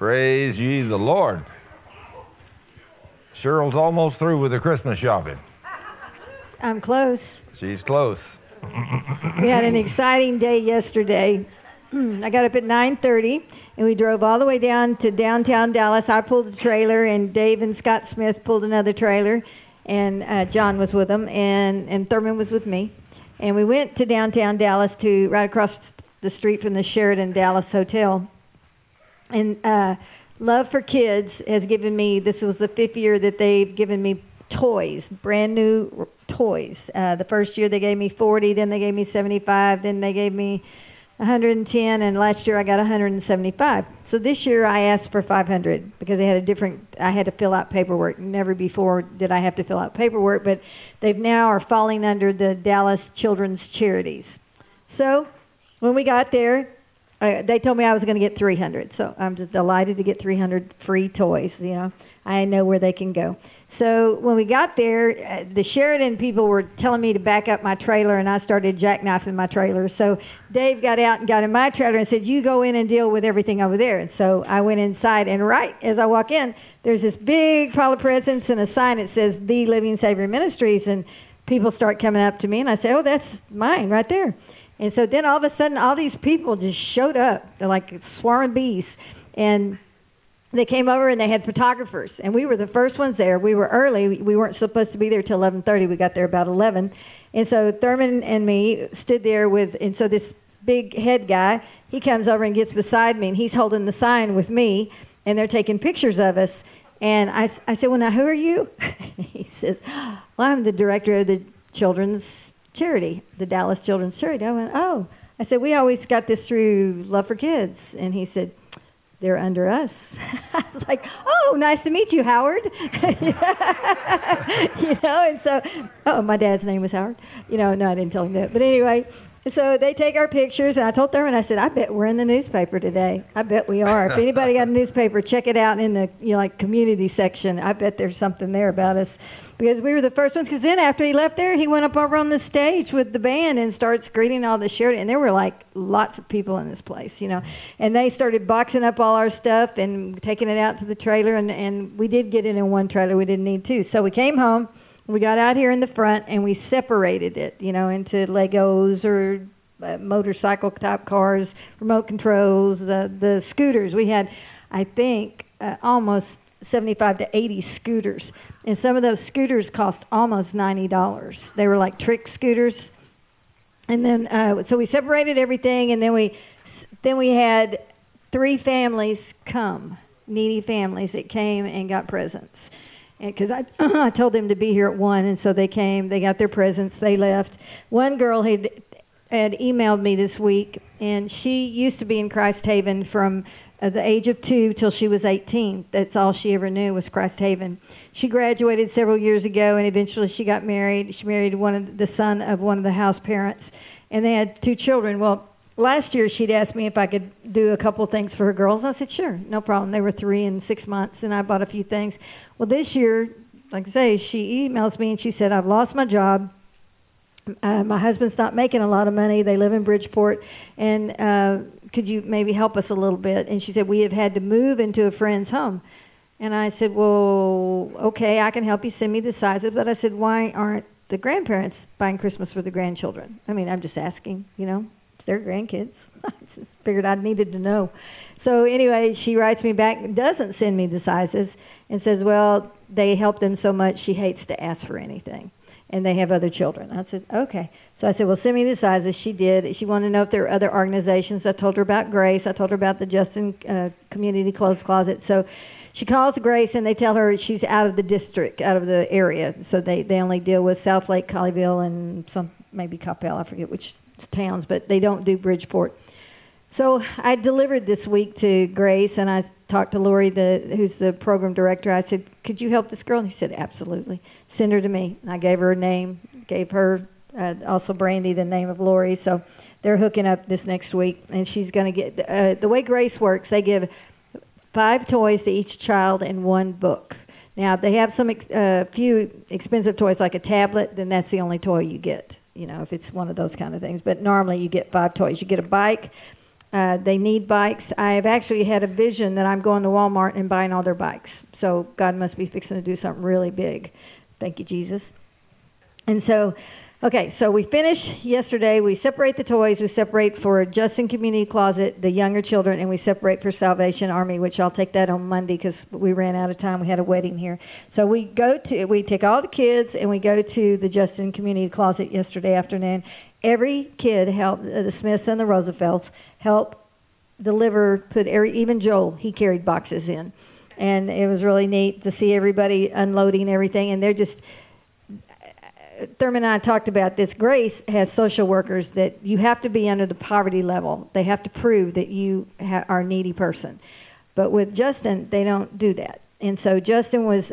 Praise ye the Lord. Cheryl's almost through with the Christmas shopping. I'm close. She's close. We had an exciting day yesterday. I got up at 9:30, and we drove all the way down to downtown Dallas. I pulled a trailer, and Dave and Scott Smith pulled another trailer, and John was with them, and Thurman was with me. And we went to downtown Dallas, to right across the street from the Sheraton Dallas Hotel. And Love for Kids has given me, this was the 5th year that they've given me toys, brand new toys. The first year they gave me 40, then they gave me 75, then they gave me 110, and last year I got 175. So this year I asked for 500 because they had I had to fill out paperwork. Never before did I have to fill out paperwork, but they've now are falling under the Dallas Children's Charities. So when we got there, they told me I was going to get 300. So I'm just delighted to get 300 free toys. You know, I know where they can go. So when we got there, the Sheraton people were telling me to back up my trailer, and I started jackknifing my trailer. So Dave got out and got in my trailer and said, "You go in and deal with everything over there." And so I went inside, and right as I walk in, there's this big pile of presents and a sign that says The Living Savior Ministries, and people start coming up to me, and I say, "Oh, that's mine right there." And so then all of a sudden, all these people just showed up. They're like swarming bees, and they came over and they had photographers, and we were the first ones there. We were early. We weren't supposed to be there till 11:30. We got there about 11. And so Thurman and me stood there and so this big head guy, he comes over and gets beside me, and he's holding the sign with me, and they're taking pictures of us. And I said, "Well, now, who are you?" He says, "Well, I'm the director of the Children's Charity, the Dallas Children's Charity." I went, "Oh." I said, "We always got this through Love for Kids." And he said, "They're under us." I was like, "Oh, nice to meet you, Howard." And so, my dad's name was Howard. No, I didn't tell him that. But anyway, so they take our pictures, and I told Thurman, I said, "I bet we're in the newspaper today. I bet we are. If anybody got a newspaper, check it out in the community section. I bet there's something there about us." Because we were the first ones. Because then after he left there, he went up over on the stage with the band and started greeting all the Sheraton. And there were lots of people in this place, And they started boxing up all our stuff and taking it out to the trailer. And we did get it in one trailer. We didn't need two. So we came home. We got out here in the front and we separated it, into Legos or motorcycle type cars, remote controls, the scooters. We had, I think, almost 75 to 80 scooters, and some of those scooters cost almost $90. They were like trick scooters. And then so we separated everything, and then we had 3 families come, needy families that came and got presents. Because I told them to be here at 1, and so they came, they got their presents, they left. One girl had emailed me this week, and she used to be in Christ Haven from the age of 2 till she was 18. That's all she ever knew was Christ Haven. She graduated several years ago, and eventually she got married. She married the son of one of the house parents, and they had 2 children. Well, last year she'd asked me if I could do a couple things for her girls. I said, sure, no problem. They were 3 and 6 months, and I bought a few things. Well, this year, like I say, she emails me, and she said, "I've lost my job. My husband's not making a lot of money. They live in Bridgeport, and could you maybe help us a little bit?" And she said, "We have had to move into a friend's home." And I said, "Well, okay, I can help you. Send me the sizes." But I said, "Why aren't the grandparents buying Christmas for the grandchildren?" I mean, I'm just asking, it's their grandkids. I just figured I needed to know. So anyway, she writes me back, doesn't send me the sizes, and says, well, they help them so much she hates to ask for anything. And they have other children. I said, okay. So I said, well, send me the sizes. She did. She wanted to know if there were other organizations. I told her about Grace. I told her about the Justin Community Clothes Closet. So she calls Grace, and they tell her she's out of the district, out of the area. So they only deal with South Lake, Colleyville, and maybe Coppell. I forget which towns, but they don't do Bridgeport. So I delivered this week to Grace, and I talked to Lori, who's the program director. I said, could you help this girl? And he said, absolutely. Send her to me. And I gave her a name, gave her also Brandy the name of Lori. So they're hooking up this next week, and she's going to get the way Grace works, they give 5 toys to each child and 1 book. Now, they have some few expensive toys like a tablet, then that's the only toy you get, if it's one of those kind of things. But normally you get 5 toys. You get a bike, They need bikes. I have actually had a vision that I'm going to Walmart and buying all their bikes. So God must be fixing to do something really big. Thank you, Jesus. And so, okay, so we finished yesterday. We separate the toys. We separate for Justin Community Closet, the younger children, and we separate for Salvation Army, which I'll take that on Monday because we ran out of time. We had a wedding here. So we take all the kids and we go to the Justin Community Closet yesterday afternoon. Every kid helped, the Smiths and the Roosevelts, help deliver, even Joel, he carried boxes in. And it was really neat to see everybody unloading everything. And they're just, Thurman and I talked about this. Grace has social workers that you have to be under the poverty level. They have to prove that you are a needy person. But with Justin, they don't do that. And so Justin was,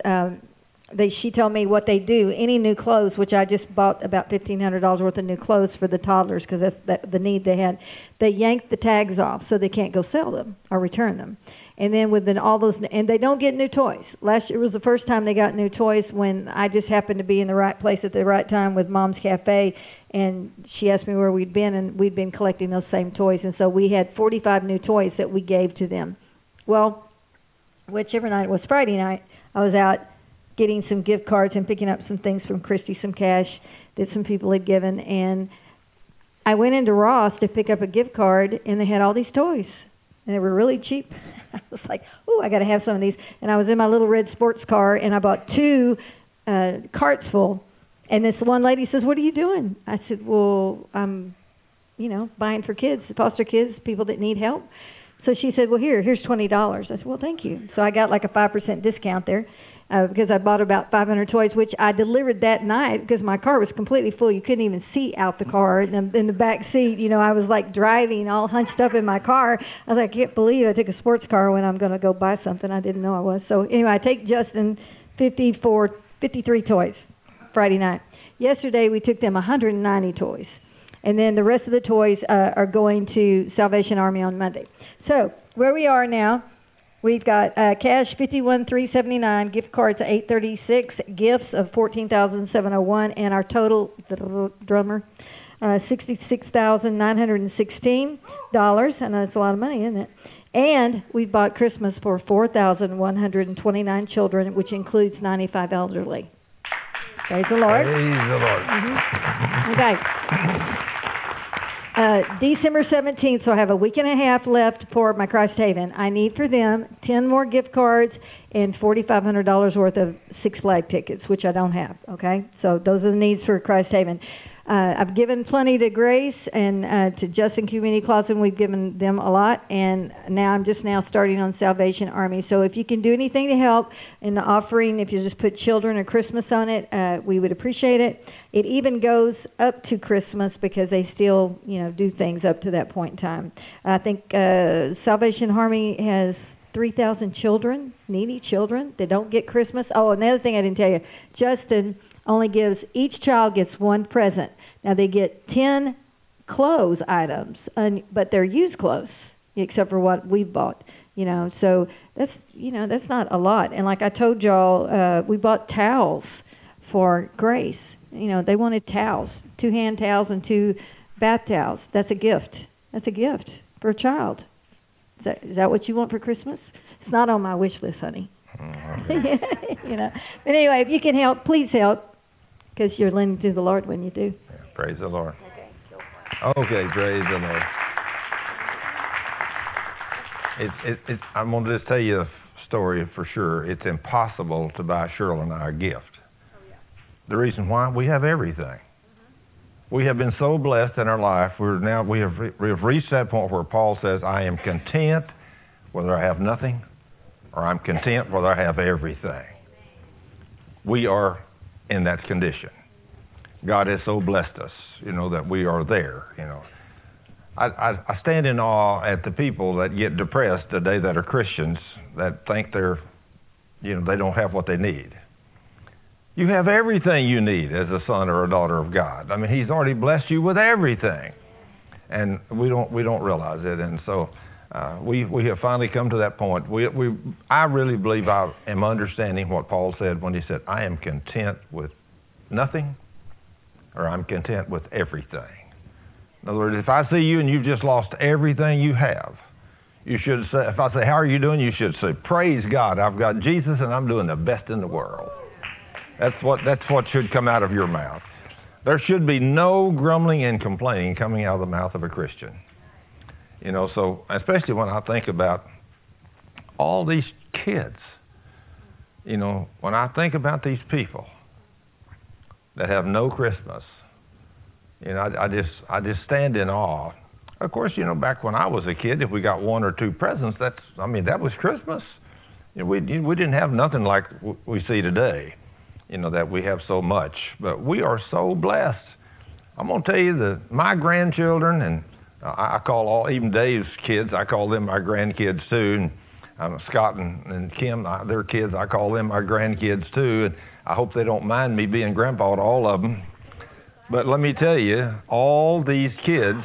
she told me what they do. Any new clothes, which I just bought about $1,500 worth of new clothes for the toddlers because that's the need they had. They yank the tags off so they can't go sell them or return them. And then all those, and they don't get new toys. Last year was the first time they got new toys when I just happened to be in the right place at the right time with Mom's Cafe, and she asked me where we'd been, and we'd been collecting those same toys. And so we had 45 new toys that we gave to them. Well, whichever night was Friday night, I was out getting some gift cards and picking up some things from Christy, some cash that some people had given. And I went into Ross to pick up a gift card, and they had all these toys. And they were really cheap. I was like, "Ooh, I got to have some of these." And I was in my little red sports car, and I bought 2 carts full. And this one lady says, "What are you doing?" I said, "Well, I'm, buying for kids, foster kids, people that need help." So she said, "Well, here's $20." I said, "Well, thank you." So I got like a 5% discount there. Because I bought about 500 toys, which I delivered that night because my car was completely full. You couldn't even see out the car. And in the back seat, I was like driving all hunched up in my car. I was like, I can't believe I took a sports car when I'm going to go buy something. I didn't know I was. So anyway, I take Justin 53 toys Friday night. Yesterday, we took them 190 toys. And then the rest of the toys are going to Salvation Army on Monday. So where we are now, we've got cash $51,379, gift cards $836, gifts of $14,701, and our total drummer $66,916. I know it's a lot of money, isn't it? And we've bought Christmas for 4,129 children, which includes 95 elderly. Praise the Lord. Praise the Lord. Mm-hmm. Okay. December 17th, so I have a week and a half left for my Christ Haven. I need for them 10 more gift cards and $4,500 worth of Six Flags tickets, which I don't have, okay? So those are the needs for Christ Haven. I've given plenty to Grace and to Justin Community Closet. We've given them a lot, and now I'm just starting on Salvation Army. So if you can do anything to help in the offering, if you just put children or Christmas on it, we would appreciate it. It even goes up to Christmas because they still, do things up to that point in time. I think Salvation Army has 3,000 children, needy children that don't get Christmas. Oh, and the other thing I didn't tell you, Justin only each child gets one present. Now they get 10 clothes items, but they're used clothes, except for what we've bought, so that's not a lot. And like I told y'all, we bought towels for Grace. They wanted towels, 2 hand towels and 2 bath towels. That's a gift. That's a gift for a child. Is that what you want for Christmas? It's not on my wish list, honey. But anyway, if you can help, please help, because you're lending to the Lord when you do. Yeah, praise the Lord. Okay, praise the Lord. I'm going to just tell you a story for sure. It's impossible to buy Shirley and I a gift. The reason why, we have everything. We have been so blessed in our life. We have reached that point where Paul says, "I am content whether I have nothing, or I'm content whether I have everything." We are in that condition. God has so blessed us, that we are there. I stand in awe at the people that get depressed today that are Christians that think they don't have what they need. You have everything you need as a son or a daughter of God. I mean, He's already blessed you with everything, and we don't realize it. And so we have finally come to that point. I really believe I am understanding what Paul said when he said, "I am content with nothing, or I'm content with everything." In other words, if I see you and you've just lost everything you have, you should say, if I say, how are you doing? You should say, praise God, I've got Jesus and I'm doing the best in the world. That's what should come out of your mouth. There should be no grumbling and complaining coming out of the mouth of a Christian. You know, so especially when I think about all these kids, you know, when I think about these people that have no Christmas, you know, I just stand in awe. Of course, you know, back when I was a kid, if we got one or two presents, that was Christmas. You know, we didn't have nothing like we see today, you know, that we have so much. But we are so blessed. I'm going to tell you that my grandchildren, and I call even Dave's kids, I call them my grandkids too. And Scott and Kim, their kids, I call them my grandkids too. And I hope they don't mind me being grandpa to all of them. But let me tell you, all these kids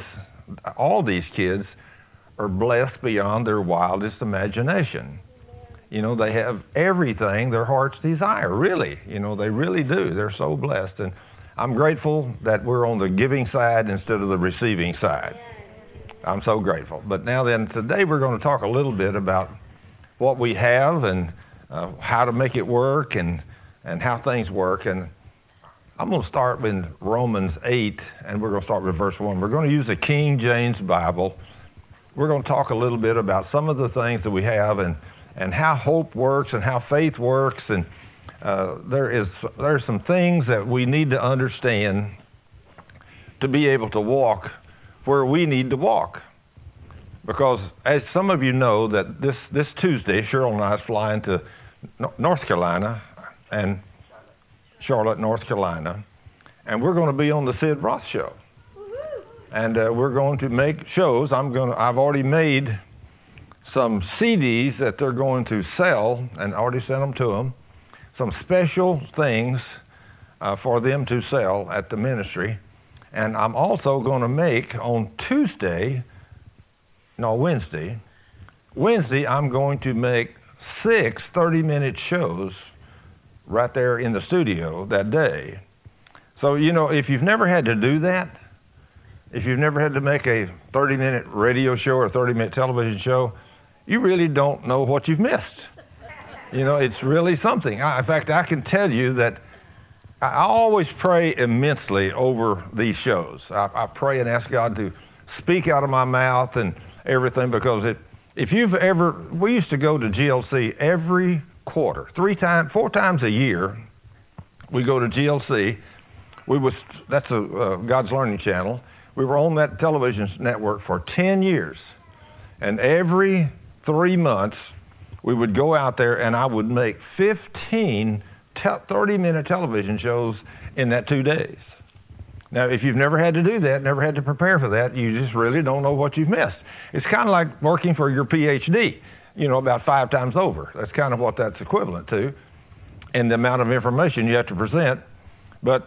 are blessed beyond their wildest imagination. You know, they have everything their hearts desire, really. You know, they really do. They're so blessed. And I'm grateful that we're on the giving side instead of the receiving side. I'm so grateful. But now then, today we're going to talk a little bit about what we have and how to make it work and how things work. And I'm going to start with Romans 8, and we're going to start with verse 1. We're going to use the King James Bible. We're going to talk a little bit about some of the things that we have and how hope works and how faith works. And there are some things that we need to understand to be able to walk where we need to walk. Because as some of you know, that this Tuesday, Cheryl and I is flying to North Carolina and Charlotte, North Carolina, and we're going to be on the Sid Roth Show. And we're going to make shows. I've already made some CDs that they're going to sell, and already sent them to them. Some special things for them to sell at the ministry. And I'm also going to make on Wednesday, I'm going to make 6 30-minute shows right there in the studio that day. So, you know, if you've never had to do that, if you've never had to make a 30-minute radio show or a 30-minute television show, you really don't know what you've missed. You know, it's really something. In fact, I can tell you that I always pray immensely over these shows. I pray and ask God to speak out of my mouth and everything, because we used to go to GLC every quarter, 4 times a year. We go to GLC. That's God's Learning Channel. We were on that television network for 10 years, and every 3 months we would go out there, and I would make 15 30-minute television shows in that 2 days. Now, if you've never had to do that, never had to prepare for that, you just really don't know what you've missed. It's kind of like working for your PhD, you know, about 5 times over. That's kind of what that's equivalent to, and the amount of information you have to present. But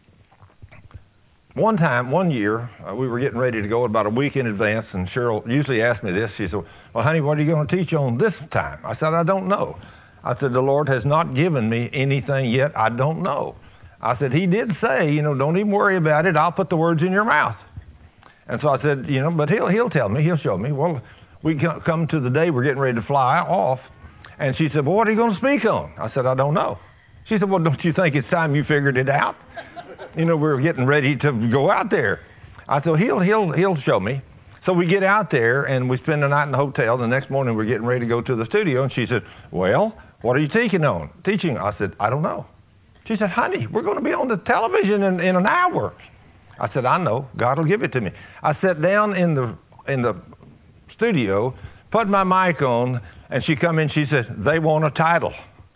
one year, we were getting ready to go about a week in advance, and Cheryl usually asks me this. She said, well, honey, what are you going to teach on this time? I said, I don't know. I said, the Lord has not given me anything yet. I don't know. I said, he did say, you know, don't even worry about it. I'll put the words in your mouth. And so I said, you know, but he'll tell me, he'll show me. Well, we come to the day we're getting ready to fly off. And she said, well, what are you going to speak on? I said, I don't know. She said, well, don't you think it's time you figured it out? You know, we're getting ready to go out there. I said, he'll show me. So we get out there and we spend the night in the hotel. The next morning we're getting ready to go to the studio. And she said, well, what are you teaching on? I said, I don't know. She said, honey, we're going to be on the television in an hour. I said, I know. God will give it to me. I sat down in the studio, put my mic on, and she come in. She said, they want a title.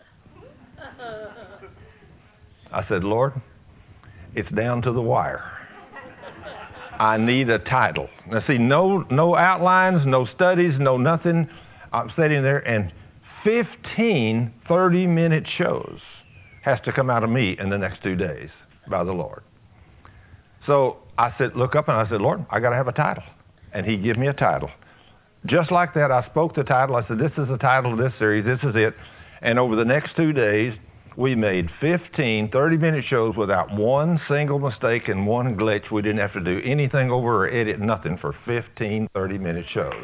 I said, Lord, it's down to the wire. I need a title. Now, see, no outlines, no studies, no nothing. I'm sitting there, and 15 30-minute shows has to come out of me in the next 2 days by the Lord. So I said, look up, and I said, Lord, I got to have a title. And he gave me a title. Just like that, I spoke the title. I said, this is the title of this series. This is it. And over the next 2 days, We made 15 30-minute shows without one single mistake and one glitch. We didn't have to do anything over or edit, nothing, for 15 30-minute shows.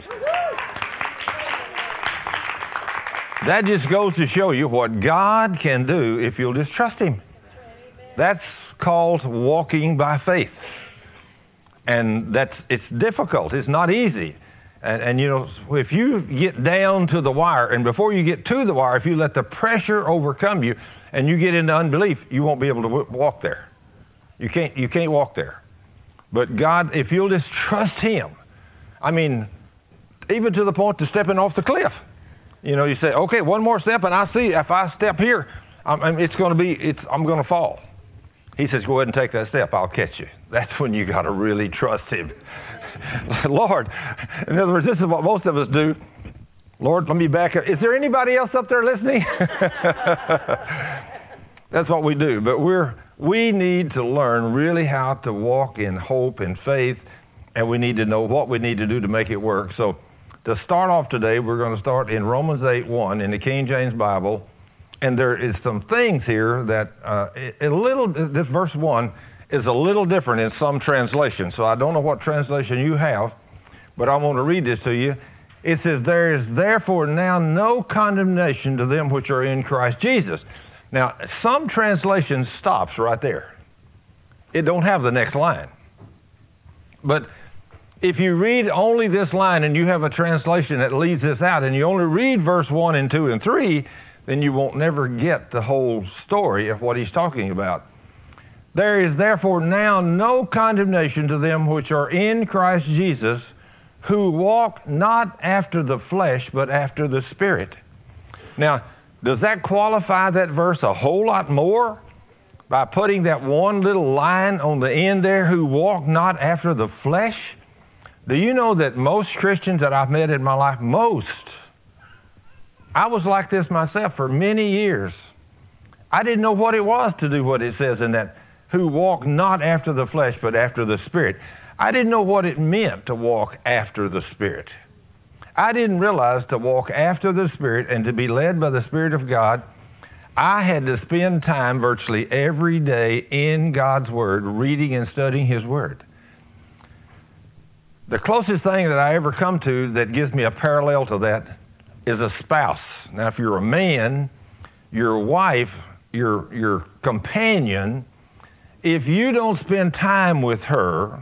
That just goes to show you what God can do if you'll just trust Him. That's called walking by faith. And it's difficult. It's not easy. And you know, if you get down to the wire, and before you get to the wire, if you let the pressure overcome you and you get into unbelief, you won't be able to walk there. You can't walk there. But God, if you'll just trust Him, I mean, even to the point to stepping off the cliff. You know, you say, okay, one more step, and I see if I step here, I'm going to fall. He says, go ahead and take that step. I'll catch you. That's when you got to really trust Him. Lord, in other words, this is what most of us do. Lord, let me back up. Is there anybody else up there listening? That's what we do. But we need to learn really how to walk in hope and faith, and we need to know what we need to do to make it work. So to start off today, we're going to start in Romans 8:1 in the King James Bible. And there is some things here that this verse 1 is a little different in some translations. So I don't know what translation you have, but I want to read this to you. It says, there is therefore now no condemnation to them which are in Christ Jesus. Now, some translations stops right there. It don't have the next line. But if you read only this line and you have a translation that leaves this out, and you only read verse 1 and 2 and 3, then you won't never get the whole story of what he's talking about. There is therefore now no condemnation to them which are in Christ Jesus, who walk not after the flesh, but after the Spirit. Now, does that qualify that verse a whole lot more? By putting that one little line on the end there, who walk not after the flesh? Do you know that most Christians that I've met in my life, I was like this myself for many years. I didn't know what it was to do what it says in that, who walk not after the flesh, but after the Spirit. I didn't know what it meant to walk after the Spirit. I didn't realize to walk after the Spirit and to be led by the Spirit of God, I had to spend time virtually every day in God's Word, reading and studying His Word. The closest thing that I ever come to that gives me a parallel to that is a spouse. Now, if you're a man, your wife, your companion, if you don't spend time with her,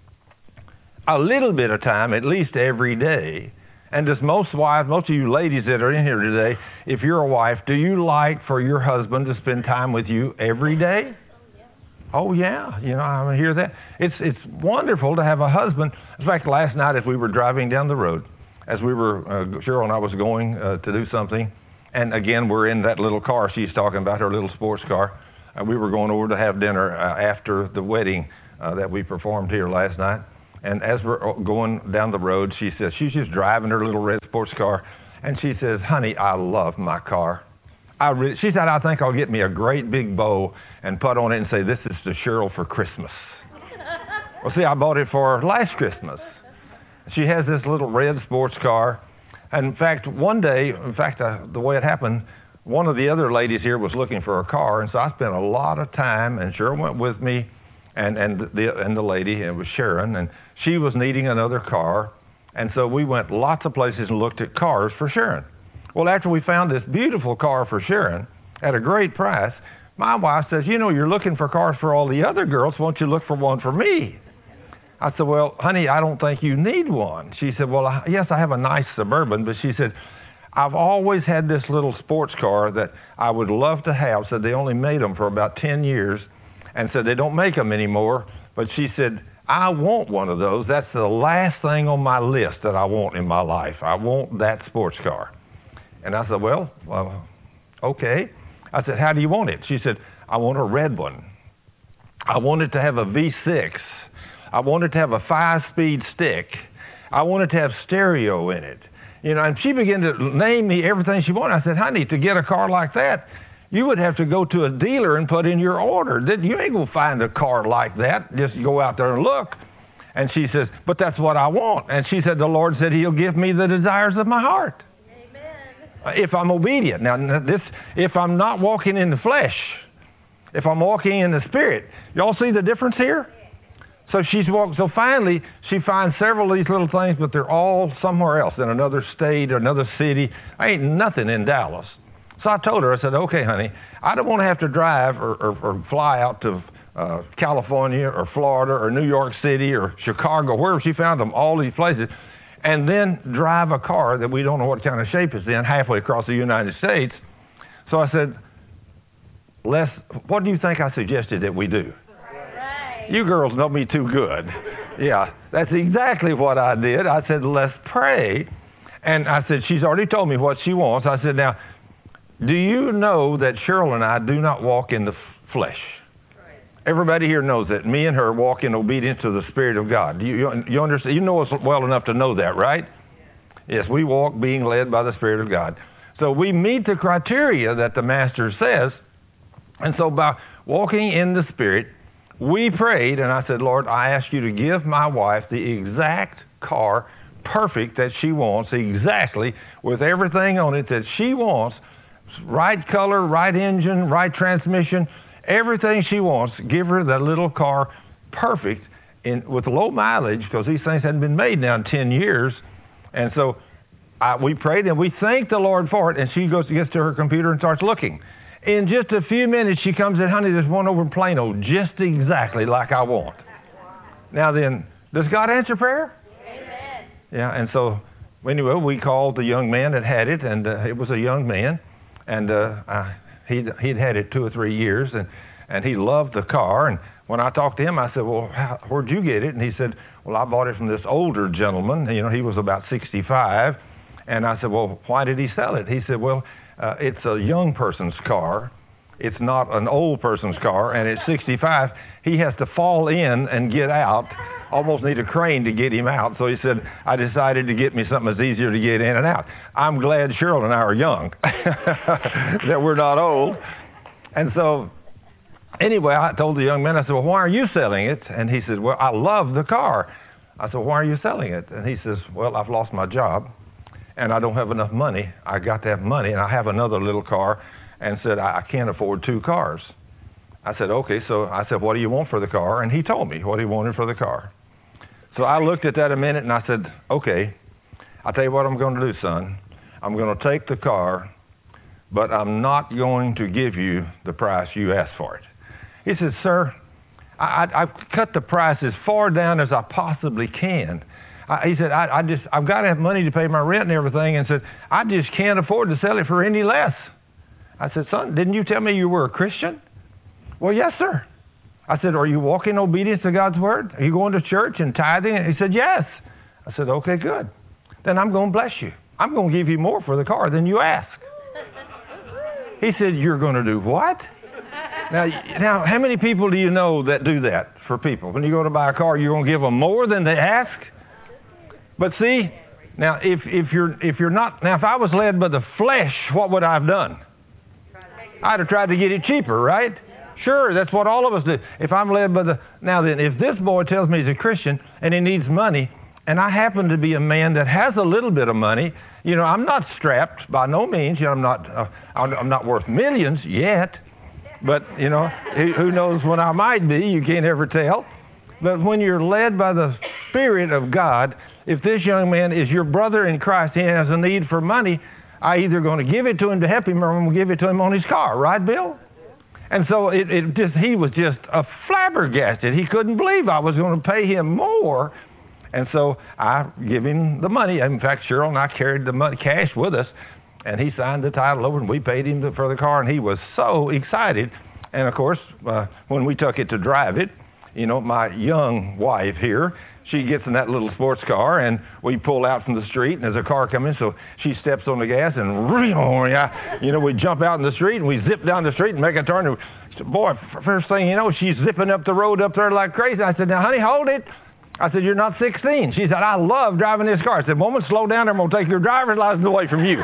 a little bit of time, at least every day, and just most wives, most of you ladies that are in here today, if you're a wife, do you like for your husband to spend time with you every day? Oh, yeah. You know, I hear that. It's wonderful to have a husband. In fact, last night as we were driving down the road, as we were, Cheryl and I was going to do something, and again, we're in that little car she's talking about, her little sports car. We were going over to have dinner after the wedding that we performed here last night. And as we're going down the road, she says, she's just driving her little red sports car, and she says, honey, I love my car. She said, I think I'll get me a great big bow and put on it and say, this is to Cheryl for Christmas. Well, see, I bought it for her last Christmas. She has this little red sports car. And in fact, one day, the way it happened, one of the other ladies here was looking for a car, and so I spent a lot of time, and Cheryl went with me, and the lady, it was Sharon, and she was needing another car, and so we went lots of places and looked at cars for Sharon. Well, after we found this beautiful car for Sharon at a great price, my wife says, you know, you're looking for cars for all the other girls, won't you look for one for me? I said, well, honey, I don't think you need one. She said, well, yes, I have a nice Suburban, but she said, I've always had this little sports car that I would love to have. Said they only made them for about 10 years, and said they don't make them anymore. But she said, I want one of those. That's the last thing on my list that I want in my life. I want that sports car. And I said, well, okay. I said, how do you want it? She said, I want a red one. I want it to have a V6. I want it to have a 5-speed stick. I want it to have stereo in it. You know, and she began to name me everything she wanted. I said, honey, to get a car like that, you would have to go to a dealer and put in your order. You ain't going to find a car like that. Just go out there and look. And she says, but that's what I want. And she said, the Lord said He'll give me the desires of my heart. Amen. If I'm obedient. Now, if I'm not walking in the flesh, if I'm walking in the Spirit. Y'all see the difference here? So so finally, she finds several of these little things, but they're all somewhere else, in another state or another city. Ain't nothing in Dallas. So I told her, I said, okay, honey, I don't want to have to drive or fly out to California or Florida or New York City or Chicago, wherever she found them, all these places, and then drive a car that we don't know what kind of shape it's in halfway across the United States. So I said, what do you think I suggested that we do? Right. You girls know me too good. Yeah, that's exactly what I did. I said, let's pray. And I said, she's already told me what she wants. I said, now, do you know that Cheryl and I do not walk in the flesh? Right. Everybody here knows that. Me and her walk in obedience to the Spirit of God. You understand? You know us well enough to know that, right? Yes, we walk being led by the Spirit of God. So we meet the criteria that the Master says. And so by walking in the Spirit, we prayed, and I said, Lord, I ask you to give my wife the exact car, perfect, that she wants, exactly, with everything on it that she wants, right color, right engine, right transmission, everything she wants. Give her that little car, perfect, with low mileage, because these things hadn't been made now in 10 years. And so we prayed, and we thanked the Lord for it, and she gets to her computer and starts looking. In just a few minutes, she comes in, honey, there's one over in Plano, just exactly like I want. Now then, does God answer prayer? Amen. Yeah, and so, anyway, we called the young man that had it, and it was a young man, and he'd had it 2 or 3 years, and he loved the car. And when I talked to him, I said, well, where'd you get it? And he said, well, I bought it from this older gentleman. You know, he was about 65. And I said, well, why did he sell it? He said, well, it's a young person's car. It's not an old person's car. And at 65, he has to fall in and get out. Almost need a crane to get him out. So he said, I decided to get me something that's easier to get in and out. I'm glad Cheryl and I are young, that we're not old. And so anyway, I told the young man, I said, well, why are you selling it? And he said, well, I love the car. I said, why are you selling it? And he says, well, I've lost my job, and I don't have enough money. I got to have money, and I have another little car, and said, I can't afford 2 cars. I said, okay. So I said, what do you want for the car? And he told me what he wanted for the car. So I looked at that a minute, and I said, okay, I'll tell you what I'm going to do, son. I'm going to take the car, but I'm not going to give you the price you asked for it. He said, sir, I've cut the price as far down as I possibly can. He said, I've got to have money to pay my rent and everything, and said, I just can't afford to sell it for any less. I said, son, didn't you tell me you were a Christian? Well, yes, sir. I said, are you walking in obedience to God's word? Are you going to church and tithing? He said, yes. I said, okay, good. Then I'm going to bless you. I'm going to give you more for the car than you ask. He said, you're going to do what? Now, how many people do you know that do that for people? When you go to buy a car, you're going to give them more than they ask? But see, now, if you're not, now if I was led by the flesh, what would I have done? I'd have tried to get it cheaper, right? Sure, that's what all of us do. If I'm led by the, now then, if this boy tells me he's a Christian and he needs money, and I happen to be a man that has a little bit of money, you know, I'm not strapped by no means. You know, I'm not worth millions yet, but you know, who knows when I might be? You can't ever tell. But when you're led by the Spirit of God, if this young man is your brother in Christ, he has a need for money, I'm either going to give it to him to help him, or I'm going to give it to him on his car, right, Bill? And so he was just flabbergasted. He couldn't believe I was going to pay him more. And so I give him the money. In fact, Cheryl and I carried the money, cash with us, and he signed the title over, and we paid him for the car, and he was so excited. And of course, when we took it to drive it, you know, my young wife here, she gets in that little sports car, and we pull out from the street, and there's a car coming, so she steps on the gas, and you know, we jump out in the street, and we zip down the street and make a turn. And boy, first thing you know, she's zipping up the road up there like crazy. I said, now, honey, hold it. I said, you're not 16. She said, I love driving this car. I said, woman, slow down, I'm going to take your driver's license away from you.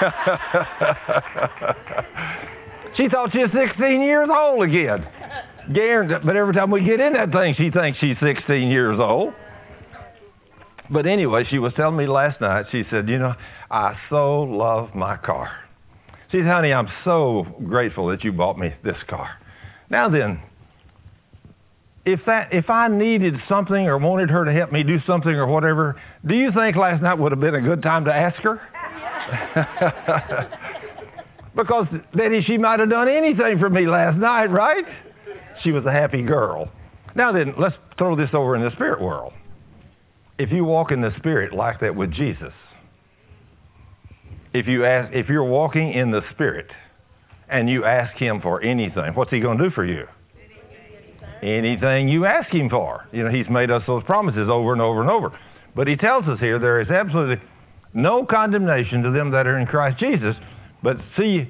She thought she was 16 years old again. But every time we get in that thing, she thinks she's 16 years old. But anyway, she was telling me last night, she said, I so love my car. She said, honey, I'm so grateful that you bought me this car. Now then, if I needed something or wanted her to help me do something or whatever, do you think last night would have been a good time to ask her? Because, Betty, she might have done anything for me last night, right? She was a happy girl. Now then, let's throw this over in the spirit world. If you walk in the Spirit like that with Jesus, if you're walking in the Spirit and you ask Him for anything, what's He going to do for you? Anything you ask Him for. He's made us those promises over and over and over. But He tells us here there is absolutely no condemnation to them that are in Christ Jesus. But see,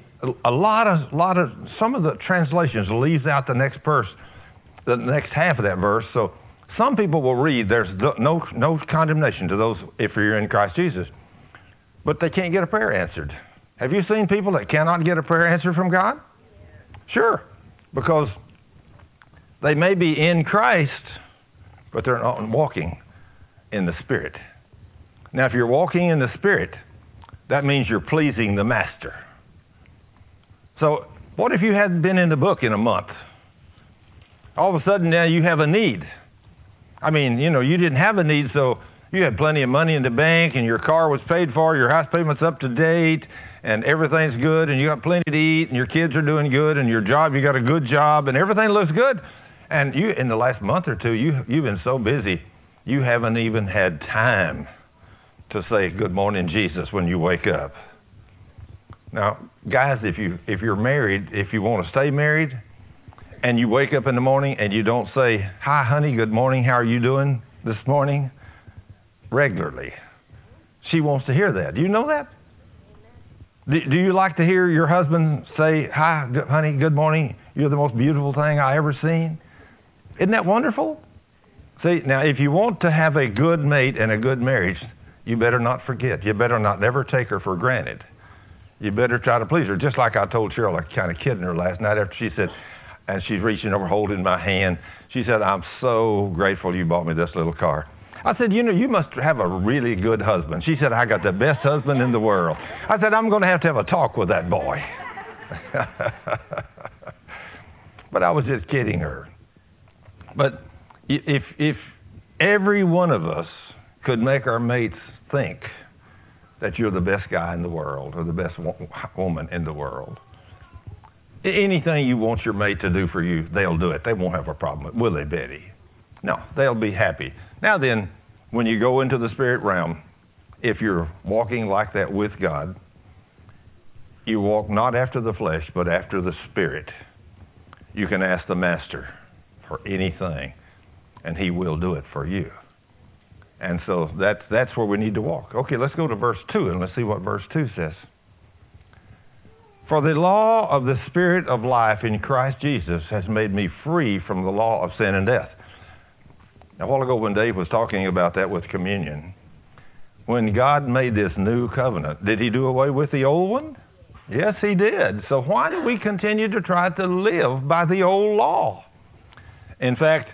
some of the translations leaves out the next half of that verse. So some people will read, there's no condemnation to those if you're in Christ Jesus. But they can't get a prayer answered. Have you seen people that cannot get a prayer answered from God? Sure. Because they may be in Christ, but they're not walking in the Spirit. Now, if you're walking in the Spirit, that means you're pleasing the Master. So what if you hadn't been in the book in a month? All of a sudden now you have a need. I mean, you didn't have a need, so you had plenty of money in the bank and your car was paid for, your house payment's up to date, and everything's good, and you got plenty to eat, and your kids are doing good, and your job, you got a good job, and everything looks good. And you, in the last month or two, you've been so busy, you haven't even had time to say, good morning, Jesus, when you wake up. Now, guys, if you're married, if you want to stay married, and you wake up in the morning and you don't say, hi, honey, good morning, how are you doing this morning? Regularly. She wants to hear that. Do you know that? Do you like to hear your husband say, hi, honey, good morning, you're the most beautiful thing I ever seen? Isn't that wonderful? See, now, if you want to have a good mate and a good marriage, you better not forget. You better not never take her for granted. You better try to please her. Just like I told Cheryl, I kind of kidding her last night after she said, and she's reaching over, holding my hand. She said, I'm so grateful you bought me this little car. I said, you must have a really good husband. She said, I got the best husband in the world. I said, I'm going to have a talk with that boy. But I was just kidding her. But if every one of us could make our mates think that you're the best guy in the world or the best woman in the world, anything you want your mate to do for you, they'll do it. They won't have a problem with it, will they, Betty? No, they'll be happy. Now then, when you go into the spirit realm, if you're walking like that with God, you walk not after the flesh, but after the Spirit. You can ask the Master for anything, and He will do it for you. And so that's where we need to walk. Okay, let's go to verse 2, and let's see what verse 2 says. For the law of the Spirit of life in Christ Jesus has made me free from the law of sin and death. Now, a while ago when Dave was talking about that with communion, when God made this new covenant, did He do away with the old one? Yes, He did. So why do we continue to try to live by the old law? In fact,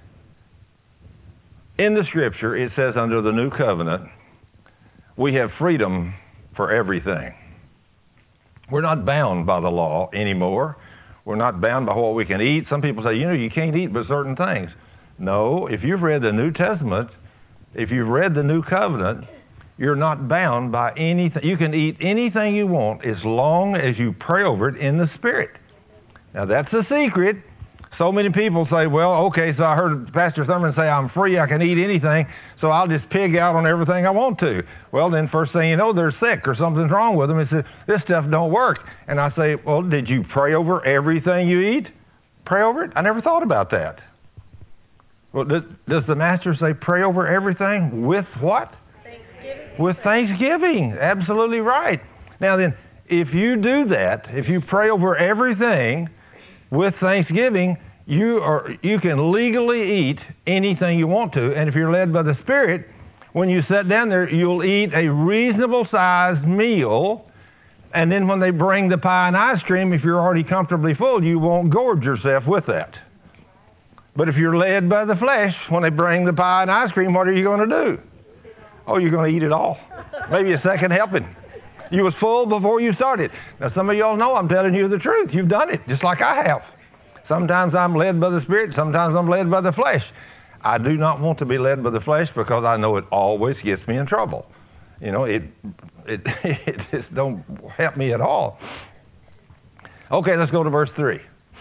in the Scripture, it says under the new covenant, we have freedom for everything. We're not bound by the law anymore. We're not bound by what we can eat. Some people say, you can't eat but certain things. No, if you've read the New Testament, if you've read the new covenant, you're not bound by anything. You can eat anything you want as long as you pray over it in the Spirit. Now, that's the secret. So many people say, well, okay, so I heard Pastor Thurman say I'm free, I can eat anything, so I'll just pig out on everything I want to. Well, then first thing you know, they're sick or something's wrong with them. It's this stuff don't work. And I say, well, did you pray over everything you eat? Pray over it? I never thought about that. Well, does the Master say pray over everything with what? Thanksgiving. With thanksgiving. Absolutely right. Now then, if you do that, if you pray over everything with thanksgiving, you can legally eat anything you want to. And if you're led by the Spirit, when you sit down there, you'll eat a reasonable sized meal. And then when they bring the pie and ice cream, if you're already comfortably full, you won't gorge yourself with that. But if you're led by the flesh, when they bring the pie and ice cream, what are you going to do? Oh, you're going to eat it all? Maybe a second helping. You was full before you started. Now, some of y'all know I'm telling you the truth. You've done it, just like I have. Sometimes I'm led by the Spirit. Sometimes I'm led by the flesh. I do not want to be led by the flesh because I know it always gets me in trouble. You know, it just don't help me at all. Okay, let's go to verse 3.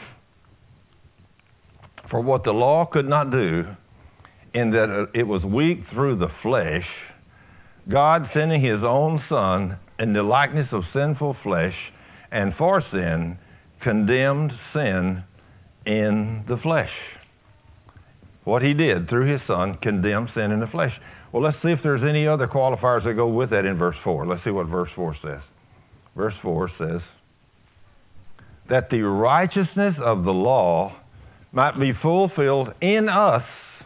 For what the law could not do, in that it was weak through the flesh, God sending his own Son in the likeness of sinful flesh, and for sin, condemned sin in the flesh. What he did through his Son condemned sin in the flesh. Well, let's see if there's any other qualifiers that go with that in verse 4. Let's see what verse 4 says. Verse 4 says, that the righteousness of the law might be fulfilled in us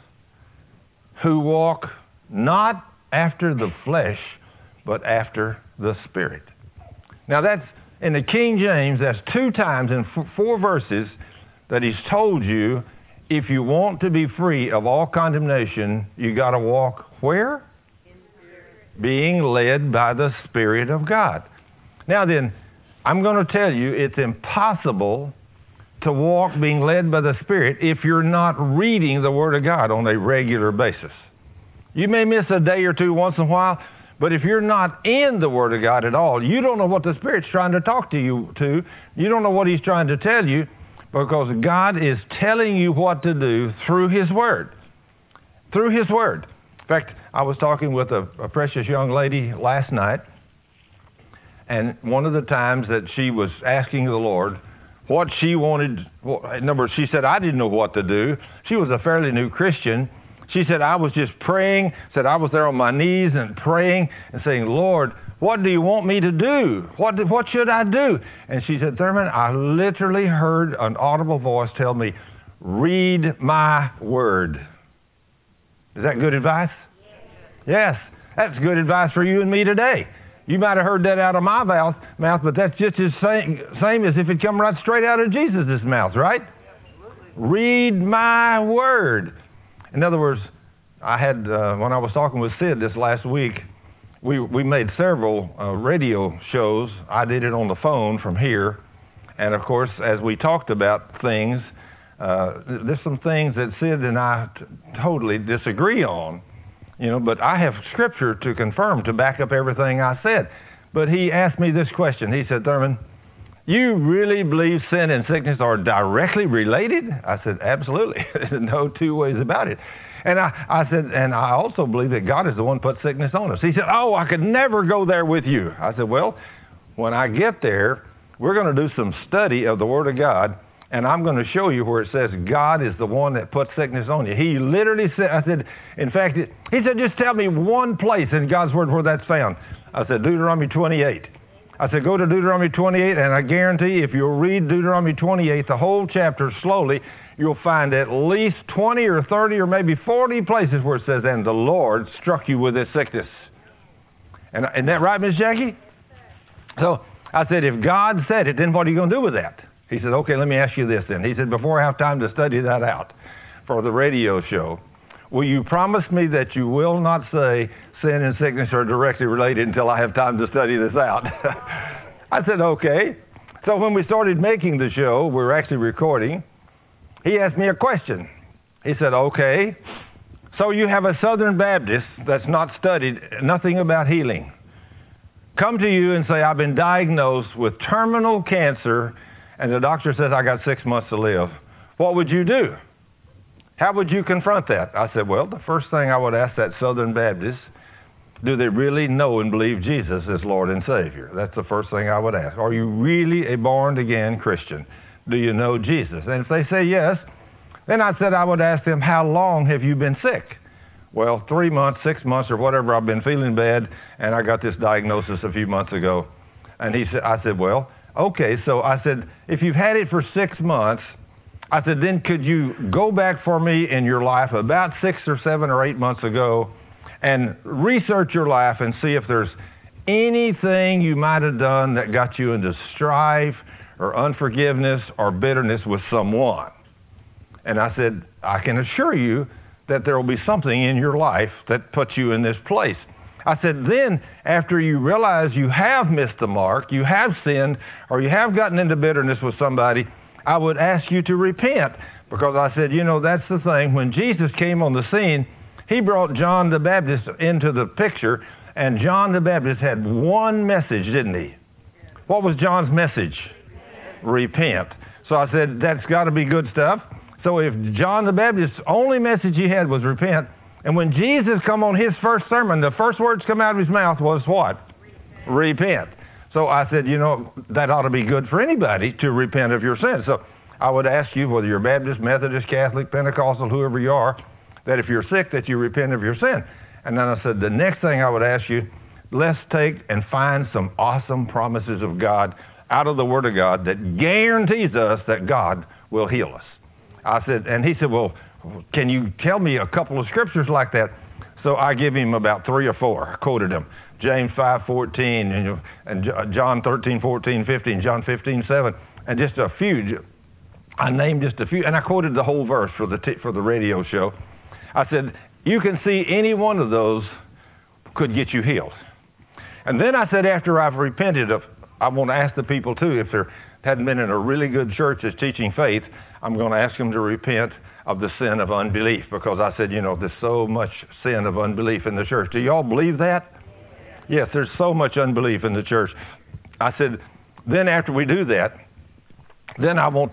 who walk not after the flesh, but after the Spirit. Now that's, in the King James, that's 2 times in 4 verses that he's told you, if you want to be free of all condemnation, you got to walk where? Being led by the Spirit of God. Now then, I'm going to tell you, it's impossible to walk being led by the Spirit if you're not reading the Word of God on a regular basis. You may miss a day or two once in a while, but if you're not in the Word of God at all, you don't know what the Spirit's trying to talk to you to. You don't know what He's trying to tell you, because God is telling you what to do through His Word. Through His Word. In fact, I was talking with a precious young lady last night, and one of the times that she was asking the Lord what she wanted, in other words, she said, I didn't know what to do. She was a fairly new Christian. She said, I was just praying, said I was there on my knees and praying and saying, Lord, what do you want me to do? What should I do? And she said, Thurman, I literally heard an audible voice tell me, read my word. Is that good advice? Yes, that's good advice for you and me today. You might have heard that out of my mouth, but that's just as same as if it come right straight out of Jesus' mouth, right? Read my word. In other words, I had, when I was talking with Sid this last week, we made several radio shows. I did it on the phone from here. And of course, as we talked about things, there's some things that Sid and I totally disagree on, you know, but I have scripture to confirm, to back up everything I said. But he asked me this question. He said, Thurman, you really believe sin and sickness are directly related? I said, absolutely. There's no 2 ways about it. And I said, and I also believe that God is the one who put sickness on us. He said, oh, I could never go there with you. I said, well, when I get there, we're going to do some study of the Word of God, and I'm going to show you where it says God is the one that puts sickness on you. He literally said, I said, in fact, he said, just tell me one place in God's Word where that's found. I said, Deuteronomy 28. I said, go to Deuteronomy 28, and I guarantee if you'll read Deuteronomy 28, the whole chapter slowly, you'll find at least 20 or 30 or maybe 40 places where it says, and the Lord struck you with this sickness. And isn't that right, Miss Jackie? So I said, if God said it, then what are you going to do with that? He said, okay, let me ask you this then. He said, before I have time to study that out for the radio show, will you promise me that you will not say sin and sickness are directly related until I have time to study this out? I said, okay. So when we started making the show, we were actually recording, he asked me a question. He said, okay, so you have a Southern Baptist that's not studied nothing about healing come to you and say, I've been diagnosed with terminal cancer, and the doctor says I got 6 months to live. What would you do? How would you confront that? I said, well, the first thing I would ask that Southern Baptist, do they really know and believe Jesus is Lord and Savior? That's the first thing I would ask. Are you really a born-again Christian? Do you know Jesus? And if they say yes, then I said I would ask them, how long have you been sick? Well, 3 months, 6 months, or whatever, I've been feeling bad, and I got this diagnosis a few months ago. And I said, well, okay, so I said, if you've had it for 6 months, I said, then could you go back for me in your life about 6 or 7 or 8 months ago and research your life and see if there's anything you might have done that got you into strife or unforgiveness or bitterness with someone. And I said, I can assure you that there will be something in your life that puts you in this place. I said, then after you realize you have missed the mark, you have sinned, or you have gotten into bitterness with somebody, I would ask you to repent. Because I said, that's the thing. When Jesus came on the scene, he brought John the Baptist into the picture, and John the Baptist had one message, didn't he? What was John's message? Repent. So I said, that's got to be good stuff. So if John the Baptist's only message he had was repent, and when Jesus come on his first sermon, the first words come out of his mouth was what? Repent. So I said, that ought to be good for anybody to repent of your sins. So I would ask you, whether you're Baptist, Methodist, Catholic, Pentecostal, whoever you are, that if you're sick, that you repent of your sin. And then I said, the next thing I would ask you, let's take and find some awesome promises of God out of the Word of God that guarantees us that God will heal us. I said, and he said, well, can you tell me a couple of scriptures like that? So I give him about 3 or 4. I quoted them. James 5:14, and John 13:14, 15, John 15:7, and just a few. I named just a few, and I quoted the whole verse for the radio show. I said, you can see any one of those could get you healed. And then I said, after I've repented I want to ask the people too, if they hadn't been in a really good church that's teaching faith, I'm going to ask them to repent of the sin of unbelief, because I said, there's so much sin of unbelief in the church. Do y'all believe that? Yes, there's so much unbelief in the church. I said, then after we do that, then I want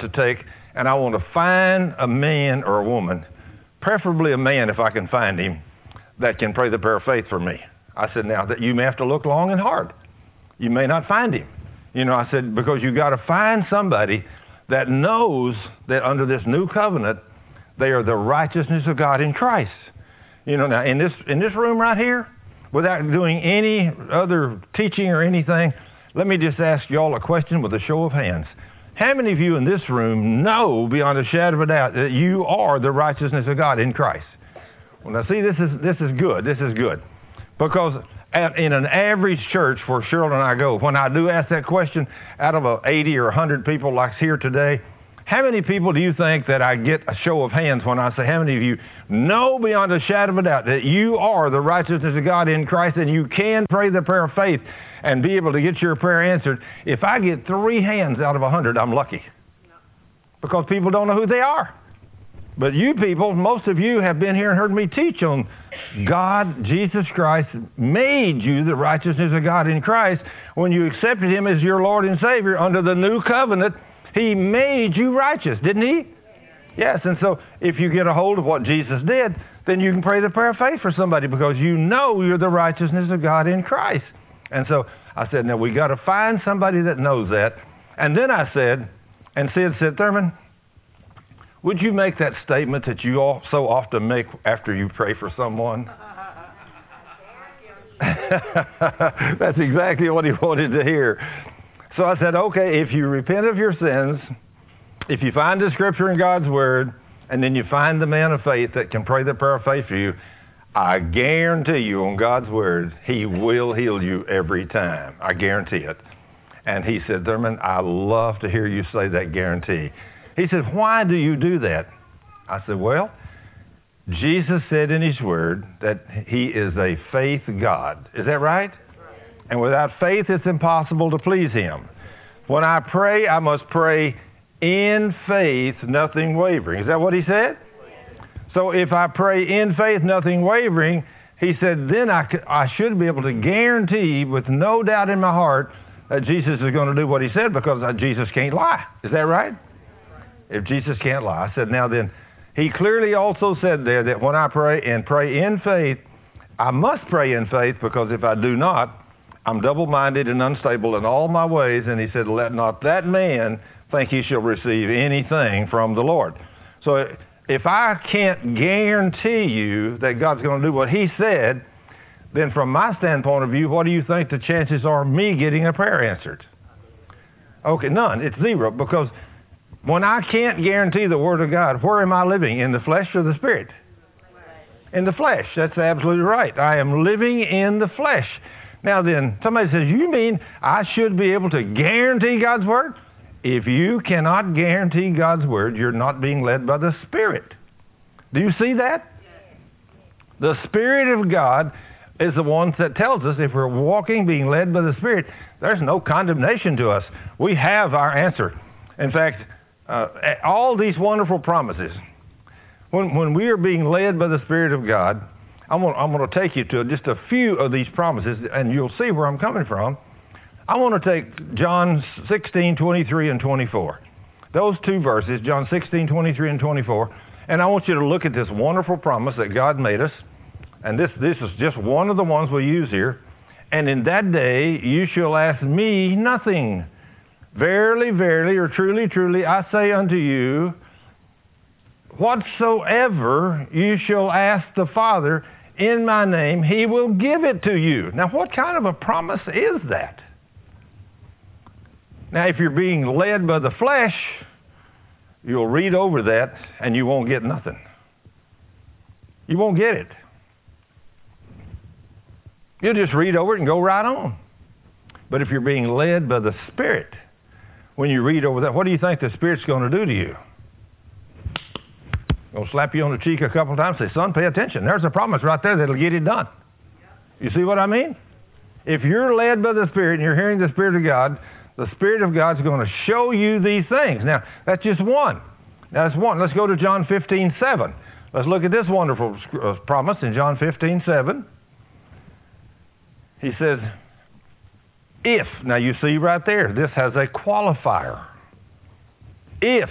to find a man or a woman, preferably a man if I can find him, that can pray the prayer of faith for me. I said, now that you may have to look long and hard. You may not find him. I said, because you got to find somebody that knows that under this new covenant, they are the righteousness of God in Christ. Now in this room right here, without doing any other teaching or anything, let me just ask y'all a question with a show of hands. How many of you in this room know beyond a shadow of a doubt that you are the righteousness of God in Christ? Well, now see, this is good. This is good. Because in an average church where Cheryl and I go, when I do ask that question, out of 80 or 100 people like here today, how many people do you think that I get a show of hands when I say, how many of you know beyond a shadow of a doubt that you are the righteousness of God in Christ and you can pray the prayer of faith and be able to get your prayer answered? If I get 3 hands out of 100, I'm lucky. Because people don't know who they are. But you people, most of you have been here and heard me teach on God, Jesus Christ, made you the righteousness of God in Christ. When you accepted him as your Lord and Savior under the new covenant, he made you righteous, didn't he? Yes, and so if you get a hold of what Jesus did, then you can pray the prayer of faith for somebody because you know you're the righteousness of God in Christ. And so I said, now we got to find somebody that knows that. And then I said, and Sid said, Thurman, would you make that statement that you all so often make after you pray for someone? That's exactly what he wanted to hear. So I said, okay, if you repent of your sins, if you find the scripture in God's word, and then you find the man of faith that can pray the prayer of faith for you, I guarantee you on God's word, he will heal you every time. I guarantee it. And he said, Thurman, I love to hear you say that guarantee. He said, why do you do that? I said, well, Jesus said in his word that he is a faith God. Is that right? And without faith, it's impossible to please him. When I pray, I must pray in faith, nothing wavering. Is that what he said? So if I pray in faith, nothing wavering, he said, then I should be able to guarantee with no doubt in my heart that Jesus is going to do what he said because Jesus can't lie. Is that right? If Jesus can't lie. I said, now then, he clearly also said there that when I pray and pray in faith, I must pray in faith because if I do not, I'm double-minded and unstable in all my ways. And he said, let not that man think he shall receive anything from the Lord. So if I can't guarantee you that God's going to do what he said, then from my standpoint of view, what do you think the chances are of me getting a prayer answered? Okay, none. It's 0 because when I can't guarantee the Word of God, where am I living? In the flesh or the Spirit? In the flesh. That's absolutely right. I am living in the flesh. Now then, somebody says, you mean I should be able to guarantee God's Word? If you cannot guarantee God's Word, you're not being led by the Spirit. Do you see that? The Spirit of God is the one that tells us if we're walking, being led by the Spirit, there's no condemnation to us. We have our answer. In fact, all these wonderful promises, when we are being led by the Spirit of God, I'm going to take you to just a few of these promises, and you'll see where I'm coming from. I want to take John 16:23 and 24. Those two verses, John 16:23 and 24, and I want you to look at this wonderful promise that God made us. And this is just one of the ones we use here. And in that day you shall ask me nothing. Verily, verily, or truly, truly, I say unto you, whatsoever you shall ask the Father in my name, he will give it to you. Now, what kind of a promise is that? Now, if you're being led by the flesh, you'll read over that and you won't get nothing. You won't get it. You'll just read over it and go right on. But if you're being led by the Spirit, when you read over that, what do you think the Spirit's going to do to you? He'll slap you on the cheek a couple of times and say, son, pay attention. There's a promise right there that'll get it done. You see what I mean? If you're led by the Spirit and you're hearing the Spirit of God, the Spirit of God's going to show you these things. Now, that's just one. Now, that's one. Let's go to John 15:7. Let's look at this wonderful promise in John 15:7. He says, if, now you see right there, this has a qualifier. If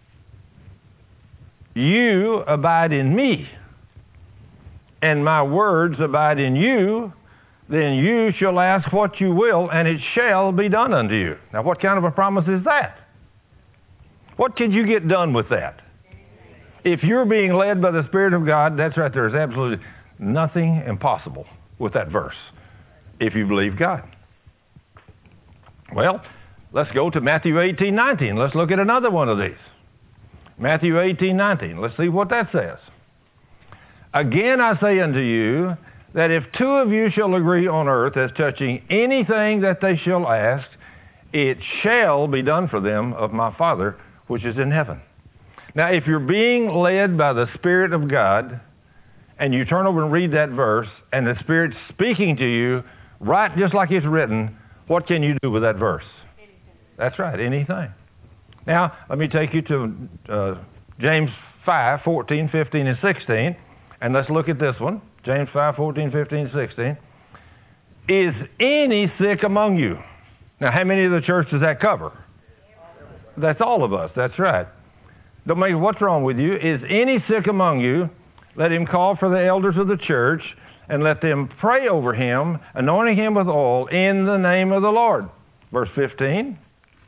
you abide in me, and my words abide in you, then you shall ask what you will, and it shall be done unto you. Now, what kind of a promise is that? What could you get done with that? If you're being led by the Spirit of God, that's right, there's absolutely nothing impossible with that verse, if you believe God. Well, let's go to Matthew 18:19. Let's look at another one of these. Matthew 18:19. Let's see what that says. Again I say unto you, that if two of you shall agree on earth as touching anything that they shall ask, it shall be done for them of my Father which is in heaven. Now, if you're being led by the Spirit of God, and you turn over and read that verse, and the Spirit's speaking to you, right just like it's written, what can you do with that verse? Anything. That's right, anything. Now, let me take you to James 5, 14, 15, and 16, and let's look at this one. James 5, 14, 15, 16. Is any sick among you? Now, how many of the church does that cover? That's all of us, that's right. Don't make what's wrong with you. Is any sick among you? Let him call for the elders of the church, and let them pray over him, anointing him with oil in the name of the Lord. Verse 15.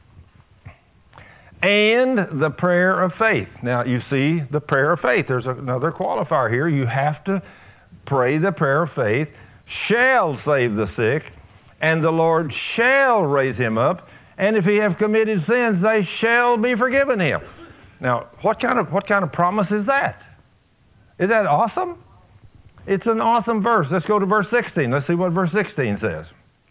And the prayer of faith. Now, you see the prayer of faith. There's another qualifier here. You have to pray the prayer of faith. Shall save the sick, and the Lord shall raise him up. And if he have committed sins, they shall be forgiven him. Now, what kind of promise is that? Is that awesome? It's an awesome verse. Let's go to verse 16. Let's see what verse 16 says.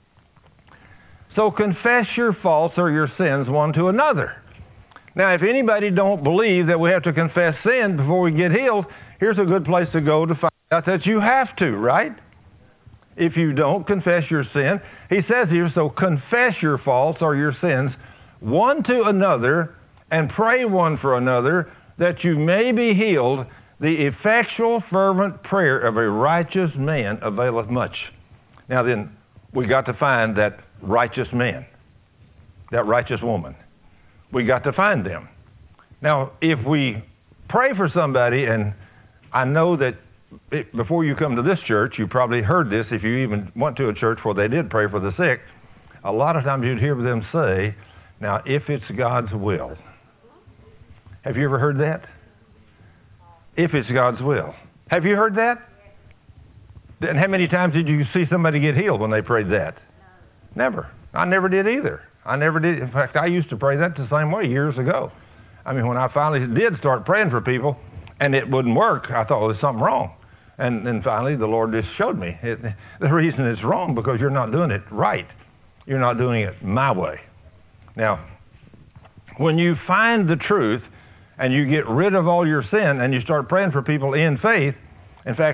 So confess your faults or your sins one to another. Now, if anybody don't believe that we have to confess sin before we get healed, here's a good place to go to find out that you have to, right? If you don't confess your sin, he says here, so confess your faults or your sins one to another, and pray one for another, that you may be healed. The effectual, fervent prayer of a righteous man availeth much. Now then, we got to find that righteous man, that righteous woman. We got to find them. Now, if we pray for somebody, and I know that before you come to this church, you probably heard this if you even went to a church where they did pray for the sick. A lot of times you'd hear them say, now, if it's God's will. Have you ever heard that? If it's God's will. Have you heard that? And how many times did you see somebody get healed when they prayed that? Never. I never did either. I never did. In fact, I used to pray that the same way years ago. I mean, when I finally did start praying for people and it wouldn't work, I thought, well, there's something wrong. And then finally the Lord just showed me. The reason it's wrong because you're not doing it right. You're not doing it my way. Now, when you find the truth and you get rid of all your sin and you start praying for people in faith, in fact,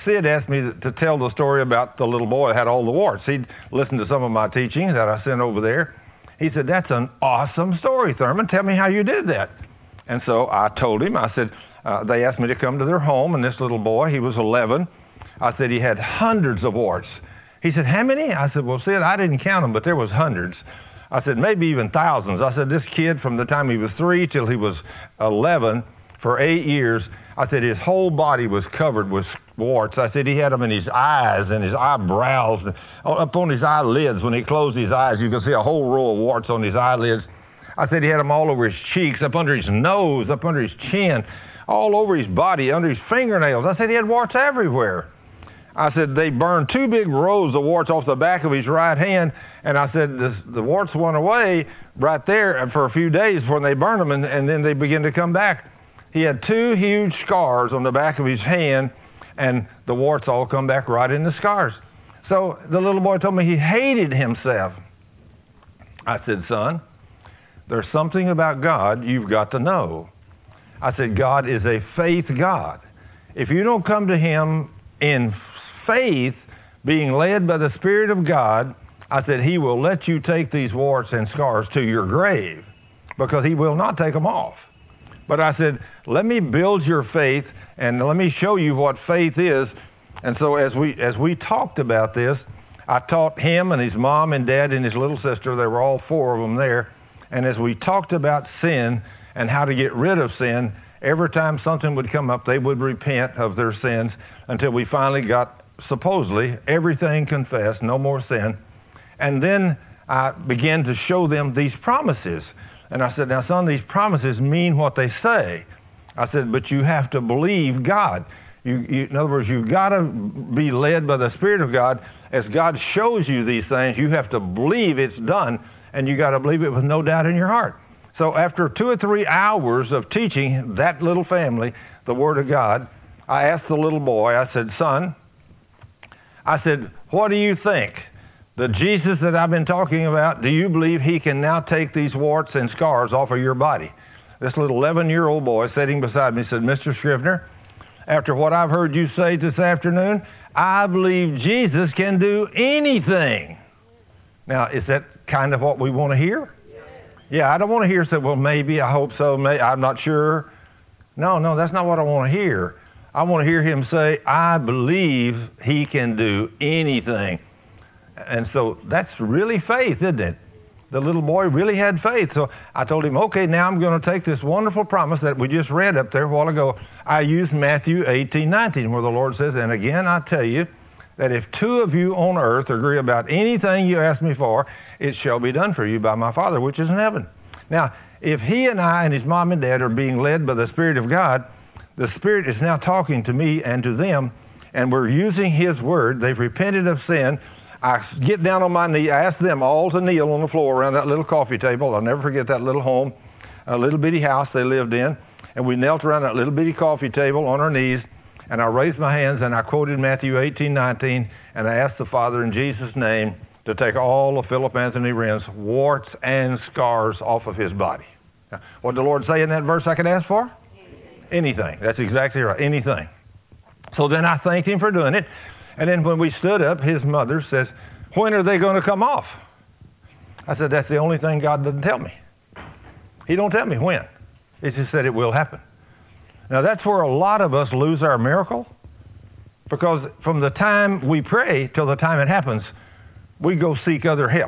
Sid asked me to tell the story about the little boy that had all the warts. He'd listened to some of my teachings that I sent over there. He said, "That's an awesome story, Thurman. Tell me how you did that." And so I told him, I said, they asked me to come to their home, and this little boy, he was 11. I said he had hundreds of warts. He said, "How many?" I said, "Well, Sid, I didn't count them, but there was hundreds." I said, "Maybe even thousands." I said, "This kid, from the time he was 3 till he was 11, for 8 years, I said his whole body was covered with warts." I said he had them in his eyes and his eyebrows, up on his eyelids. When he closed his eyes, you could see a whole row of warts on his eyelids. I said he had them all over his cheeks, up under his nose, up under his chin, all over his body, under his fingernails. I said he had warts everywhere. I said they burned 2 big rows of warts off the back of his right hand, and I said the warts went away right there for a few days before they burned them, and then they began to come back. He had 2 huge scars on the back of his hand, and the warts all come back right in the scars. So the little boy told me he hated himself. I said, "Son, there's something about God you've got to know." I said, God is a faith God. If you don't come to him in faith, being led by the Spirit of God, I said, he will let you take these warts and scars to your grave, because he will not take them off. But I said, let me build your faith, and let me show you what faith is. And so as we talked about this, I taught him and his mom and dad and his little sister, there were all 4 of them there, and as we talked about sin and how to get rid of sin, every time something would come up, they would repent of their sins until we finally got, supposedly, everything confessed, no more sin. And then I began to show them these promises. And I said, now, son, these promises mean what they say. I said, but you have to believe God. In other words, you've got to be led by the Spirit of God. As God shows you these things, you have to believe it's done, and you got to believe it with no doubt in your heart. So after 2 or 3 hours of teaching that little family the Word of God, I asked the little boy, I said, son, I said, what do you think? The Jesus that I've been talking about, do you believe he can now take these warts and scars off of your body? This little 11-year-old boy sitting beside me said, Mr. Scrivener, after what I've heard you say this afternoon, I believe Jesus can do anything. Now, is that kind of what we want to hear? Yeah, I don't want to hear say, well, maybe, I hope so, I'm not sure. No, that's not what I want to hear. I want to hear him say, I believe he can do anything. And so that's really faith, isn't it? The little boy really had faith. So I told him, okay, now I'm going to take this wonderful promise that we just read up there a while ago. I used Matthew 18:19, where the Lord says, and again I tell you, that if 2 of you on earth agree about anything you ask me for, it shall be done for you by my Father which is in heaven. Now, if he and I and his mom and dad are being led by the Spirit of God, the Spirit is now talking to me and to them, and we're using his word. They've repented of sin. I get down on my knee. I ask them all to kneel on the floor around that little coffee table. I'll never forget that little home, a little bitty house they lived in. And we knelt around that little bitty coffee table on our knees, and I raised my hands and I quoted Matthew 18:19, and I asked the Father in Jesus' name to take all of Philip Anthony Wren's warts and scars off of his body. Now, what did the Lord say in that verse I could ask for? Anything. That's exactly right. Anything. So then I thanked him for doing it. And then when we stood up, his mother says, when are they going to come off? I said, that's the only thing God doesn't tell me. He don't tell me when. He just said it will happen. Now that's where a lot of us lose our miracle, because from the time we pray till the time it happens, we go seek other help,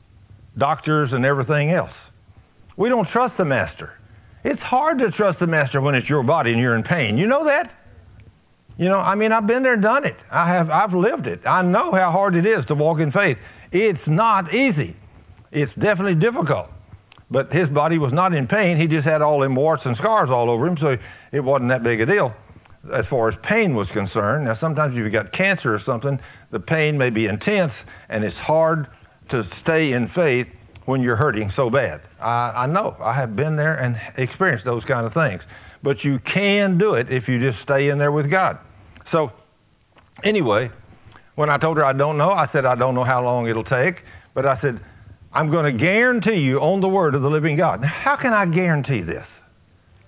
doctors and everything else. We don't trust the Master. It's hard to trust the Master when it's your body and you're in pain. You know that? You know, I mean, I've been there and done it. I've lived it. I know how hard it is to walk in faith. It's not easy. It's definitely difficult. But his body was not in pain. He just had all them warts and scars all over him, so it wasn't that big a deal as far as pain was concerned. Now, sometimes if you've got cancer or something, the pain may be intense, and it's hard to stay in faith when you're hurting so bad. I know. I have been there and experienced those kind of things. But you can do it if you just stay in there with God. So anyway, when I told her I don't know, I said I don't know how long it'll take. But I said, I'm going to guarantee you on the word of the living God. Now, how can I guarantee this?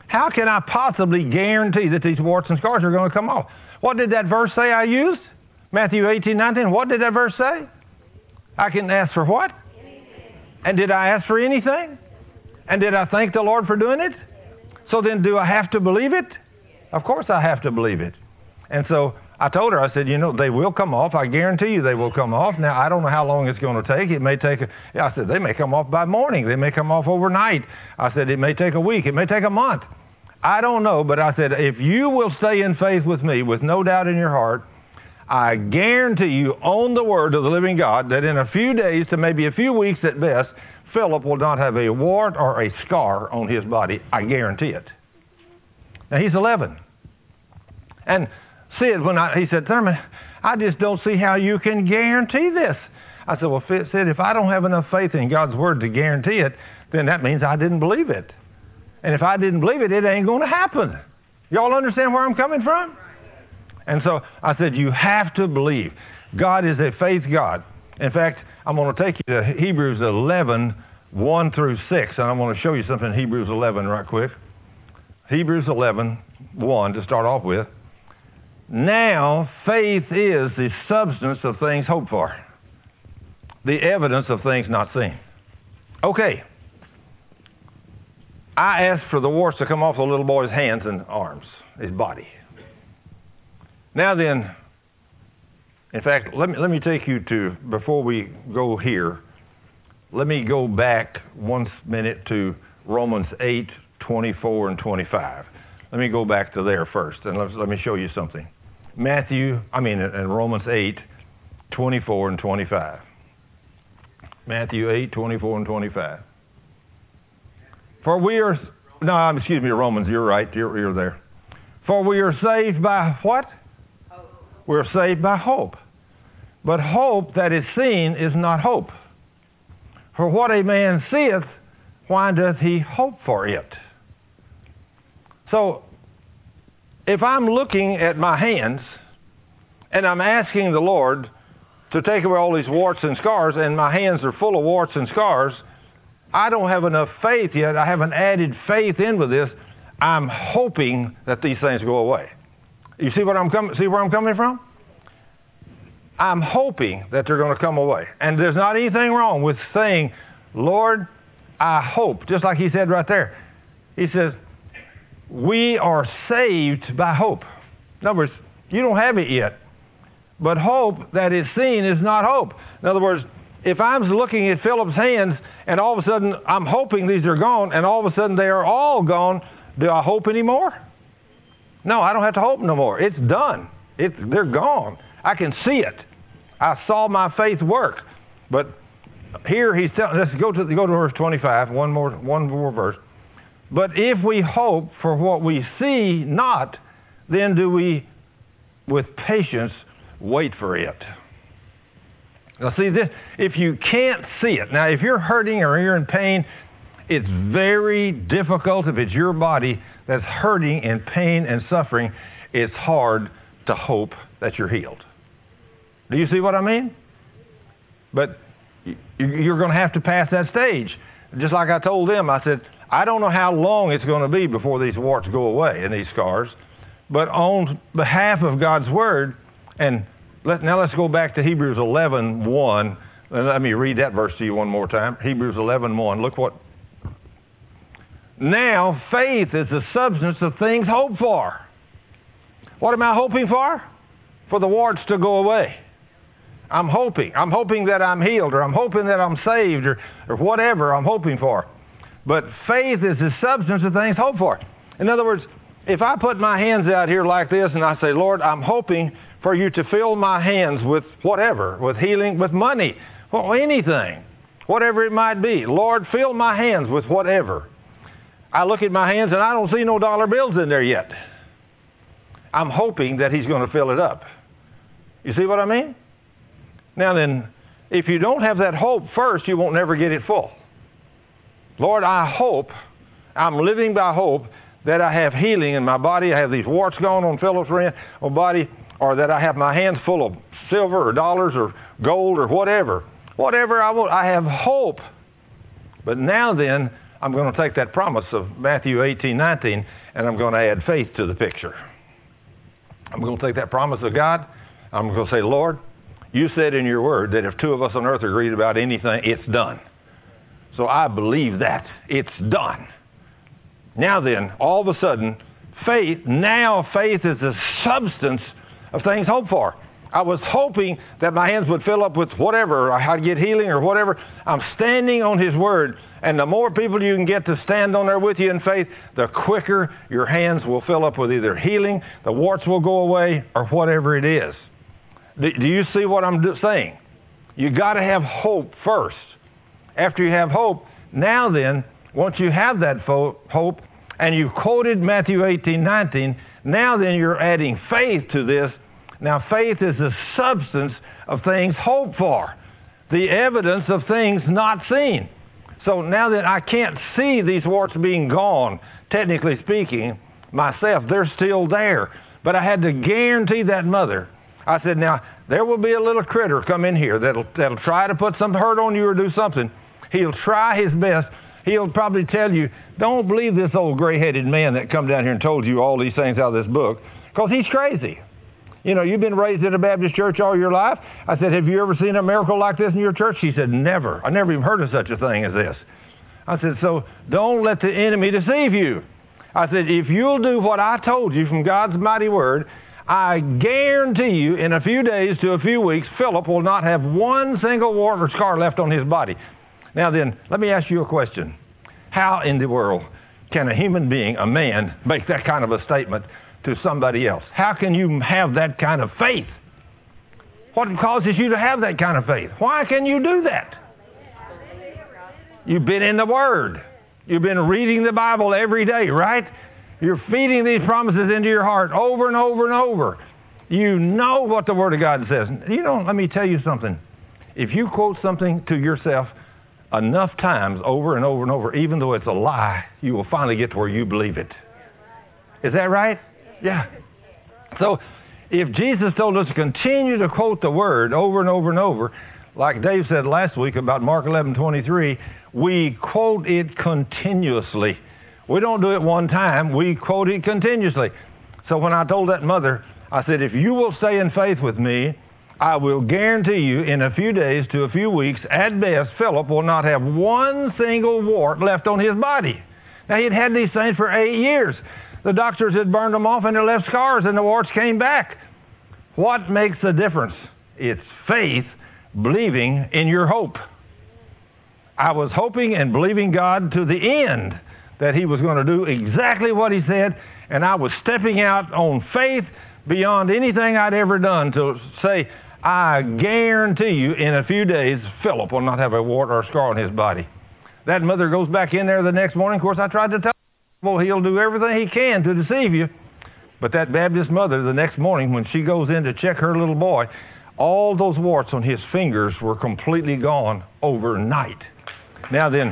How can I possibly guarantee that these warts and scars are going to come off? What did that verse say I used? Matthew 18:19. What did that verse say? I can ask for what? And did I ask for anything? And did I thank the Lord for doing it? So then do I have to believe it? Of course I have to believe it. And so I told her, I said, they will come off. I guarantee you they will come off. Now, I don't know how long it's going to take. It may take, I said, they may come off by morning. They may come off overnight. I said, it may take a week. It may take a month. I don't know, but I said, if you will stay in faith with me with no doubt in your heart, I guarantee you on the word of the living God that in a few days to maybe a few weeks at best, Philip will not have a wart or a scar on his body. I guarantee it. Now, he's 11. And Sid, he said, Thurman, I just don't see how you can guarantee this. I said, well, Sid, if I don't have enough faith in God's word to guarantee it, then that means I didn't believe it. And if I didn't believe it, it ain't going to happen. Y'all understand where I'm coming from? And so I said, you have to believe. God is a faith God. In fact, I'm going to take you to Hebrews 11, 1 through 6, and I'm going to show you something in Hebrews 11 right quick. Hebrews 11, 1 to start off with. Now, faith is the substance of things hoped for, the evidence of things not seen. Okay. I asked for the warts to come off the little boy's hands and arms, his body. Now then, in fact, let me take you to, before we go here, let me go back 1 minute to Romans 8, 24 and 25. Let me go back to there first, and let me show you something. In Romans 8, 24 and 25. Matthew 8, 24 and 25. Romans, you're right, you're there. For we are saved by what? Hope. We're saved by hope. But hope that is seen is not hope. For what a man seeth, why doth he hope for it? So, if I'm looking at my hands and I'm asking the Lord to take away all these warts and scars, and my hands are full of warts and scars, I don't have enough faith yet. I haven't added faith in with this. I'm hoping that these things go away. You see where I'm coming from? I'm hoping that they're going to come away. And there's not anything wrong with saying, Lord, I hope, just like he said right there. He says, we are saved by hope. In other words, you don't have it yet. But hope that is seen is not hope. In other words, if I'm looking at Philip's hands and all of a sudden I'm hoping these are gone and all of a sudden they are all gone, do I hope anymore? No, I don't have to hope no more. It's done. They're gone. I can see it. I saw my faith work. But here he's telling, let's go to verse 25, one more verse. But if we hope for what we see not, then do we with patience wait for it. Now see this, if you can't see it, now if you're hurting or you're in pain, it's very difficult. If it's your body that's hurting and pain and suffering, it's hard to hope that you're healed. Do you see what I mean? But you're going to have to pass that stage. Just like I told them, I said, I don't know how long it's going to be before these warts go away and these scars, but on behalf of God's Word, and now let's go back to Hebrews 11:1. Let me read that verse to you one more time. Hebrews 11:1. Look what. Now faith is the substance of things hoped for. What am I hoping for? For the warts to go away. I'm hoping. I'm hoping that I'm healed, or I'm hoping that I'm saved, or whatever I'm hoping for. But faith is the substance of things hoped for. In other words, if I put my hands out here like this and I say, Lord, I'm hoping for you to fill my hands with whatever, with healing, with money, well, anything, whatever it might be. Lord, fill my hands with whatever. I look at my hands and I don't see no dollar bills in there yet. I'm hoping that he's going to fill it up. You see what I mean? Now then, if you don't have that hope first, you won't never get it full. Lord, I hope, I'm living by hope that I have healing in my body. I have these warts gone on Philip's body, or that I have my hands full of silver or dollars or gold or whatever. Whatever I want, I have hope. But now then, I'm going to take that promise of Matthew 18:19, and I'm going to add faith to the picture. I'm going to take that promise of God. I'm going to say, Lord, you said in your word that if two of us on earth agreed about anything, it's done. So I believe that. It's done. Now then, all of a sudden, faith is the substance of things hoped for. I was hoping that my hands would fill up with whatever, I'd get healing or whatever. I'm standing on His Word, and the more people you can get to stand on there with you in faith, the quicker your hands will fill up with either healing, the warts will go away, or whatever it is. Do you see what I'm saying? You got to have hope first. After you have hope, now then, once you have that hope, and you've quoted Matthew 18:19, now then you're adding faith to this. Now, faith is the substance of things hoped for, the evidence of things not seen. So now that I can't see these warts being gone, technically speaking, myself, they're still there. But I had to guarantee that mother. I said, now, there will be a little critter come in here that'll try to put some hurt on you or do something. He'll try his best. He'll probably tell you, don't believe this old gray-headed man that come down here and told you all these things out of this book, because he's crazy. You know, you've been raised in a Baptist church all your life. I said, have you ever seen a miracle like this in your church? She said, never. I never even heard of such a thing as this. I said, so don't let the enemy deceive you. I said, if you'll do what I told you from God's mighty word, I guarantee you in a few days to a few weeks, Philip will not have one single wart or scar left on his body. Now then, let me ask you a question. How in the world can a human being, a man, make that kind of a statement to somebody else? How can you have that kind of faith? What causes you to have that kind of faith? Why can you do that? You've been in the Word. You've been reading the Bible every day, right? You're feeding these promises into your heart over and over and over. You know what the Word of God says. You know, let me tell you something. If you quote something to yourself enough times over and over and over, even though it's a lie, you will finally get to where you believe it. Is that right? Yeah. So if Jesus told us to continue to quote the Word over and over and over, like Dave said last week about Mark 11:23, we quote it continuously. We don't do it one time. We quote it continuously. So when I told that mother, I said, if you will stay in faith with me, I will guarantee you in a few days to a few weeks, at best, Philip will not have one single wart left on his body. Now, he'd had these things for 8 years. The doctors had burned them off and they left scars and the warts came back. What makes the difference? It's faith, believing in your hope. I was hoping and believing God to the end that He was going to do exactly what He said, and I was stepping out on faith beyond anything I'd ever done to say, I guarantee you in a few days, Philip will not have a wart or a scar on his body. That mother goes back in there the next morning. Of course, I tried to tell her, well, he'll do everything he can to deceive you. But that Baptist mother, the next morning, when she goes in to check her little boy, all those warts on his fingers were completely gone overnight. Now then,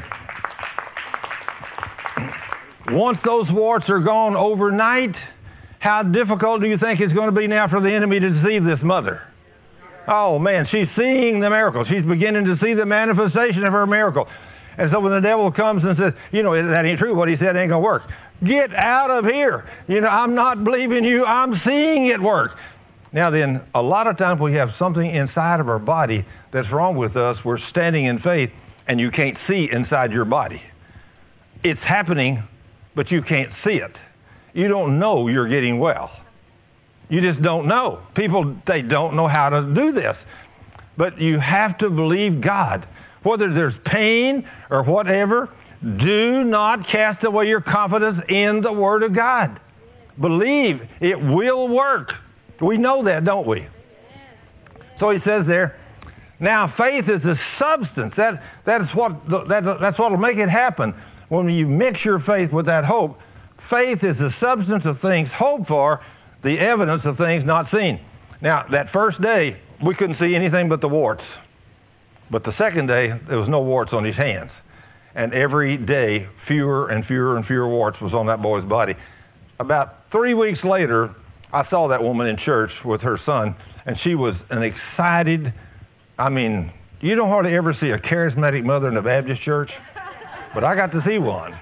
once those warts are gone overnight, how difficult do you think it's going to be now for the enemy to deceive this mother? Oh, man, she's seeing the miracle. She's beginning to see the manifestation of her miracle. And so when the devil comes and says, you know, that ain't true, what he said ain't going to work. Get out of here. You know, I'm not believing you. I'm seeing it work. Now then, a lot of times we have something inside of our body that's wrong with us. We're standing in faith, and you can't see inside your body. It's happening, but you can't see it. You don't know you're getting well. You just don't know. People, they don't know how to do this. But you have to believe God. Whether there's pain or whatever, do not cast away your confidence in the Word of God. Believe it will work. We know that, don't we? So he says there, now faith is the substance. That's what will make it happen. When you mix your faith with that hope, faith is the substance of things hoped for, the evidence of things not seen. Now, that first day, we couldn't see anything but the warts. But the second day, there was no warts on his hands. And every day, fewer and fewer and fewer warts was on that boy's body. About 3 weeks later, I saw that woman in church with her son, and she was an excited, I mean, you don't hardly ever see a charismatic mother in a Baptist church. but I got to see one.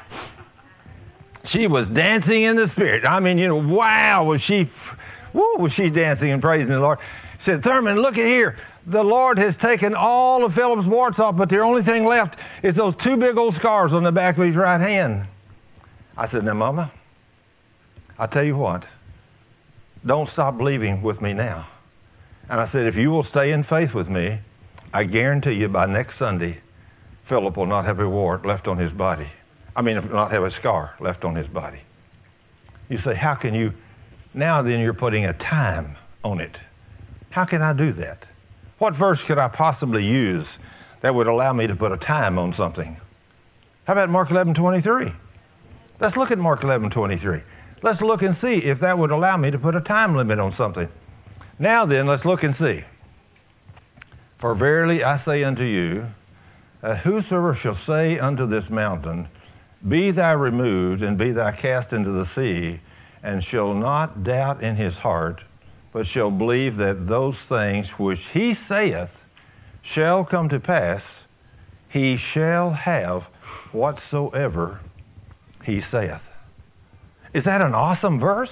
She was dancing in the Spirit. I mean, wow, was she dancing and praising the Lord. She said, Thurman, look at here. The Lord has taken all of Philip's warts off, but the only thing left is those 2 big old scars on the back of his right hand. I said, now, Mama, I tell you what, don't stop believing with me now. And I said, if you will stay in faith with me, I guarantee you by next Sunday, Philip will not have a wart left on his body. I mean, not have a scar left on his body. You say, how can you? Now then you're putting a time on it. How can I do that? What verse could I possibly use that would allow me to put a time on something? How about Mark 11:23? Let's look at Mark 11:23. Let's look and see if that would allow me to put a time limit on something. Now then, let's look and see. For verily I say unto you, whosoever shall say unto this mountain, be thou removed, and be thou cast into the sea, and shall not doubt in his heart, but shall believe that those things which he saith shall come to pass, he shall have whatsoever he saith. Is that an awesome verse?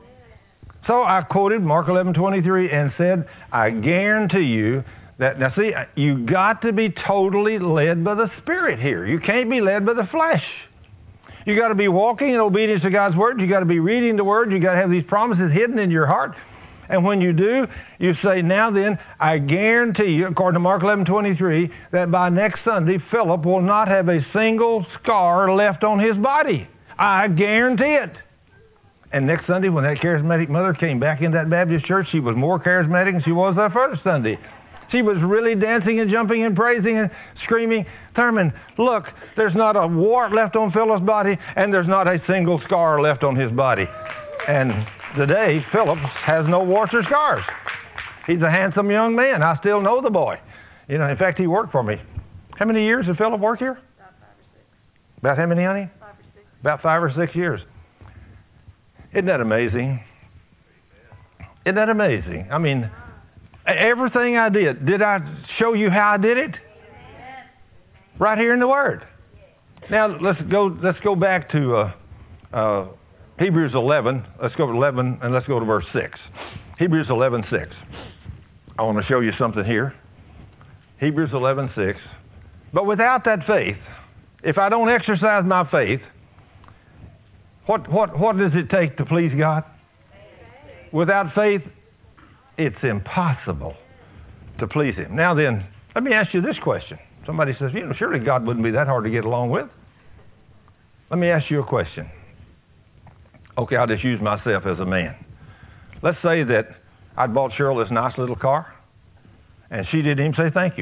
So I quoted Mark 11:23 and said, I guarantee you that, now see, you got to be totally led by the Spirit here. You can't be led by the flesh. You got to be walking in obedience to God's Word. You got to be reading the Word. You got to have these promises hidden in your heart. And when you do, you say, now then, I guarantee you, according to Mark 11:23, that by next Sunday, Philip will not have a single scar left on his body. I guarantee it. And next Sunday, when that charismatic mother came back in that Baptist church, she was more charismatic than she was that first Sunday. She was really dancing and jumping and praising and screaming, Thurman, look, there's not a wart left on Philip's body, and there's not a single scar left on his body. And today, Philip has no warts or scars. He's a handsome young man. I still know the boy. In fact, he worked for me. How many years did Philip work here? About 5 or 6. About how many, honey? 5 or 6. About 5 or 6 years. Isn't that amazing? Isn't that amazing? I mean, everything I did I show you how I did it? Right here in the Word. Now, let's go back to Hebrews 11. Let's go to 11, and let's go to verse 6. Hebrews 11:6. I want to show you something here. Hebrews 11:6. But without that faith, if I don't exercise my faith, what does it take to please God? Without faith, it's impossible to please Him. Now then, let me ask you this question. Somebody says, surely God wouldn't be that hard to get along with. Let me ask you a question. Okay, I'll just use myself as a man. Let's say that I'd bought Cheryl this nice little car, and she didn't even say thank you.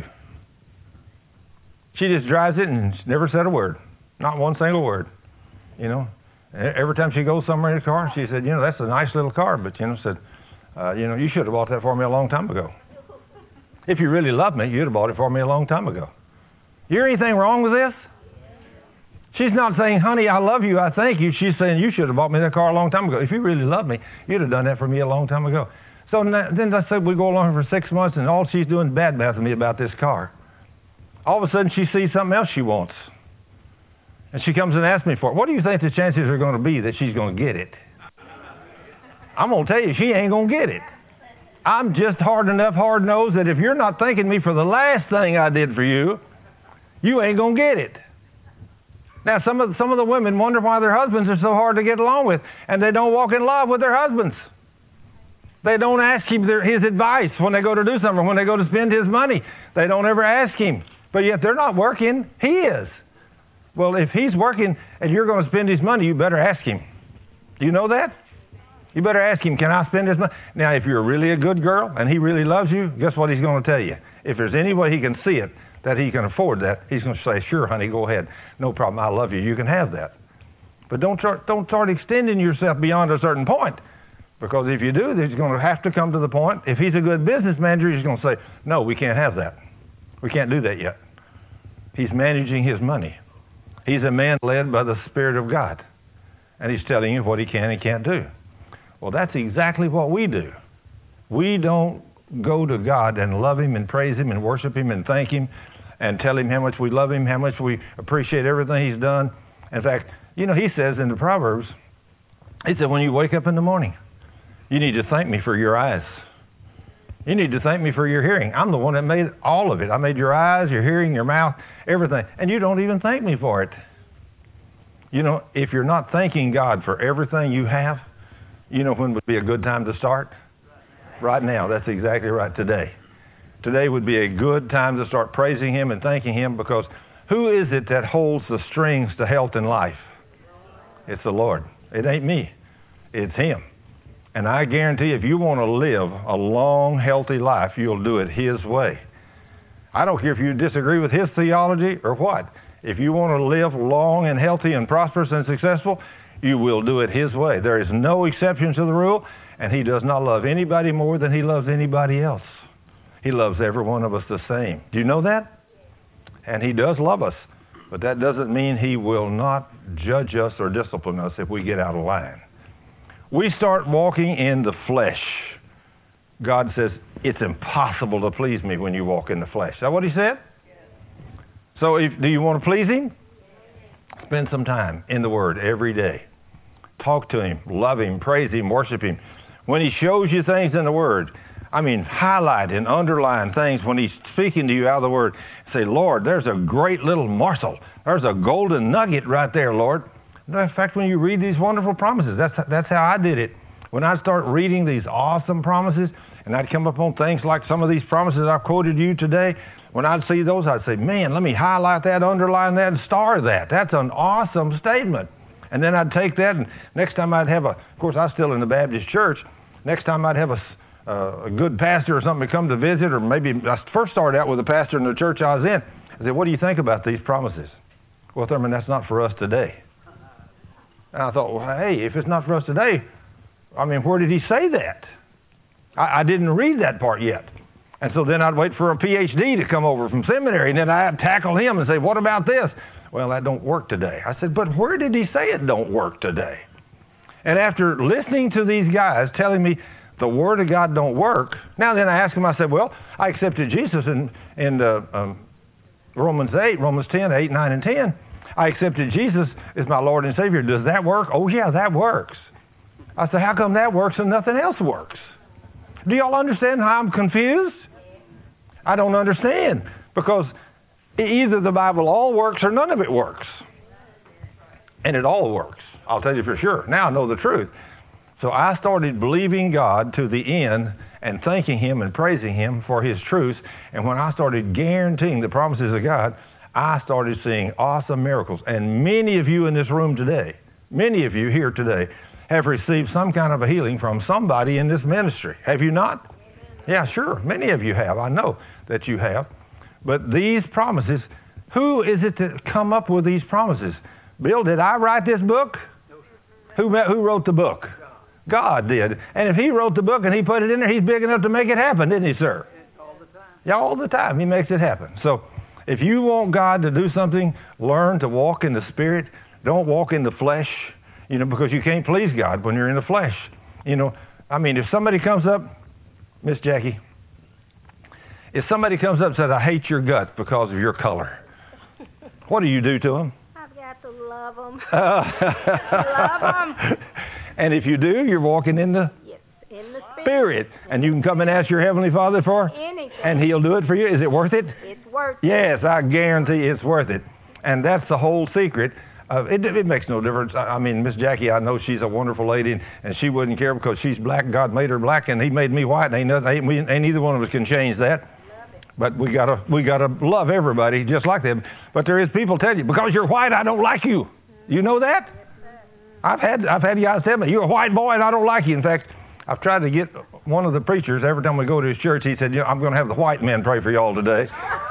She just drives it and never said a word. Not one single word. Every time she goes somewhere in the car, she said, that's a nice little car, but, said, you should have bought that for me a long time ago. If you really loved me, you'd have bought it for me a long time ago. You hear anything wrong with this? She's not saying, honey, I love you, I thank you. She's saying, you should have bought me that car a long time ago. If you really loved me, you'd have done that for me a long time ago. So then let's say we go along for 6 months, and all she's doing is bad-mouthing me about this car. All of a sudden, she sees something else she wants. And she comes and asks me for it. What do you think the chances are going to be that she's going to get it? I'm going to tell you, she ain't going to get it. I'm just hard-nosed that if you're not thanking me for the last thing I did for you, you ain't going to get it. Now, some of the women wonder why their husbands are so hard to get along with, and they don't walk in love with their husbands. They don't ask him his advice when they go to do something, when they go to spend his money. They don't ever ask him. But yet they're not working. He is. Well, if he's working and you're going to spend his money, you better ask him. Do you know that? You better ask him, can I spend his money? Now, if you're really a good girl and he really loves you, guess what he's going to tell you? If there's any way he can see it, that he can afford that, he's going to say, sure, honey, go ahead. No problem. I love you. You can have that. But don't start extending yourself beyond a certain point. Because if you do, he's going to have to come to the point. If he's a good business manager, he's going to say, no, we can't have that. We can't do that yet. He's managing his money. He's a man led by the Spirit of God. And he's telling you what he can and can't do. Well, that's exactly what we do. We don't go to God and love Him and praise Him and worship Him and thank Him and tell him how much we love him, how much we appreciate everything he's done. In fact, he says in the Proverbs, he said, when you wake up in the morning, you need to thank me for your eyes. You need to thank me for your hearing. I'm the one that made all of it. I made your eyes, your hearing, your mouth, everything. And you don't even thank me for it. If you're not thanking God for everything you have, when would be a good time to start? Right now. That's exactly right. Today. Today would be a good time to start praising him and thanking him, because who is it that holds the strings to health and life? It's the Lord. It ain't me. It's him. And I guarantee if you want to live a long, healthy life, you'll do it his way. I don't care if you disagree with his theology or what. If you want to live long and healthy and prosperous and successful, you will do it his way. There is no exception to the rule, and he does not love anybody more than he loves anybody else. He loves every one of us the same. Do you know that? And he does love us, but that doesn't mean he will not judge us or discipline us if we get out of line. We start walking in the flesh. God says, it's impossible to please me when you walk in the flesh. Is that what he said? Yes. So do you want to please him? Yes. Spend some time in the Word every day. Talk to him, love him, praise him, worship him. When he shows you things in the Word, highlight and underline things when he's speaking to you out of the Word. Say, Lord, there's a great little morsel. There's a golden nugget right there, Lord. In fact, when you read these wonderful promises, that's how I did it. When I'd start reading these awesome promises, and I'd come up on things like some of these promises I've quoted you today, when I'd see those, I'd say, man, let me highlight that, underline that, and star that. That's an awesome statement. And then I'd take that, and next time I'd have of course, I was still in the Baptist church, next time I'd have a good pastor or something to come to visit, or maybe I first started out with a pastor in the church I was in. I said, what do you think about these promises? Well, Thurman, that's not for us today. And I thought, well, hey, if it's not for us today, where did he say that? I didn't read that part yet. And so then I'd wait for a PhD to come over from seminary, and then I'd tackle him and say, what about this? Well, that don't work today. I said, but where did he say it don't work today? And after listening to these guys telling me the Word of God don't work, now then I asked him, I said, well, I accepted Jesus in Romans 10, 8, 9, and 10. I accepted Jesus as my Lord and Savior. Does that work? Oh, yeah, that works. I said, how come that works and nothing else works? Do y'all understand how I'm confused? I don't understand, because either the Bible all works or none of it works. And it all works. I'll tell you for sure. Now I know the truth. So I started believing God to the end and thanking him and praising him for his truth. And when I started guaranteeing the promises of God, I started seeing awesome miracles. And many of you in this room today, many of you here today, have received some kind of a healing from somebody in this ministry. Have you not? Yeah, sure. Many of you have. I know that you have. But these promises, who is it that come up with these promises? Bill, did I write this book? Who wrote the book? God did. And if he wrote the book and he put it in there, he's big enough to make it happen, didn't he, sir? All the time. Yeah, all the time. He makes it happen. So if you want God to do something, learn to walk in the Spirit. Don't walk in the flesh, because you can't please God when you're in the flesh. If somebody comes up, Miss Jackie, if somebody comes up and says, I hate your guts because of your color, what do you do to them? I've got to love them. Love them. And if you do, you're walking in the Spirit. And you can come and ask your Heavenly Father for anything. And he'll do it for you. Is it worth it? It's worth it. Yes, I guarantee it's worth it. And that's the whole secret. It makes no difference. Miss Jackie, I know she's a wonderful lady, and she wouldn't care because she's black. God made her black, and he made me white, and ain't neither one of us can change that. But we gotta love everybody just like them. But there is people tell you, because you're white, I don't like you. You know that? I've had guys tell me, you're a white boy and I don't like you. In fact, I've tried to get one of the preachers, every time we go to his church, he said, I'm going to have the white men pray for y'all today.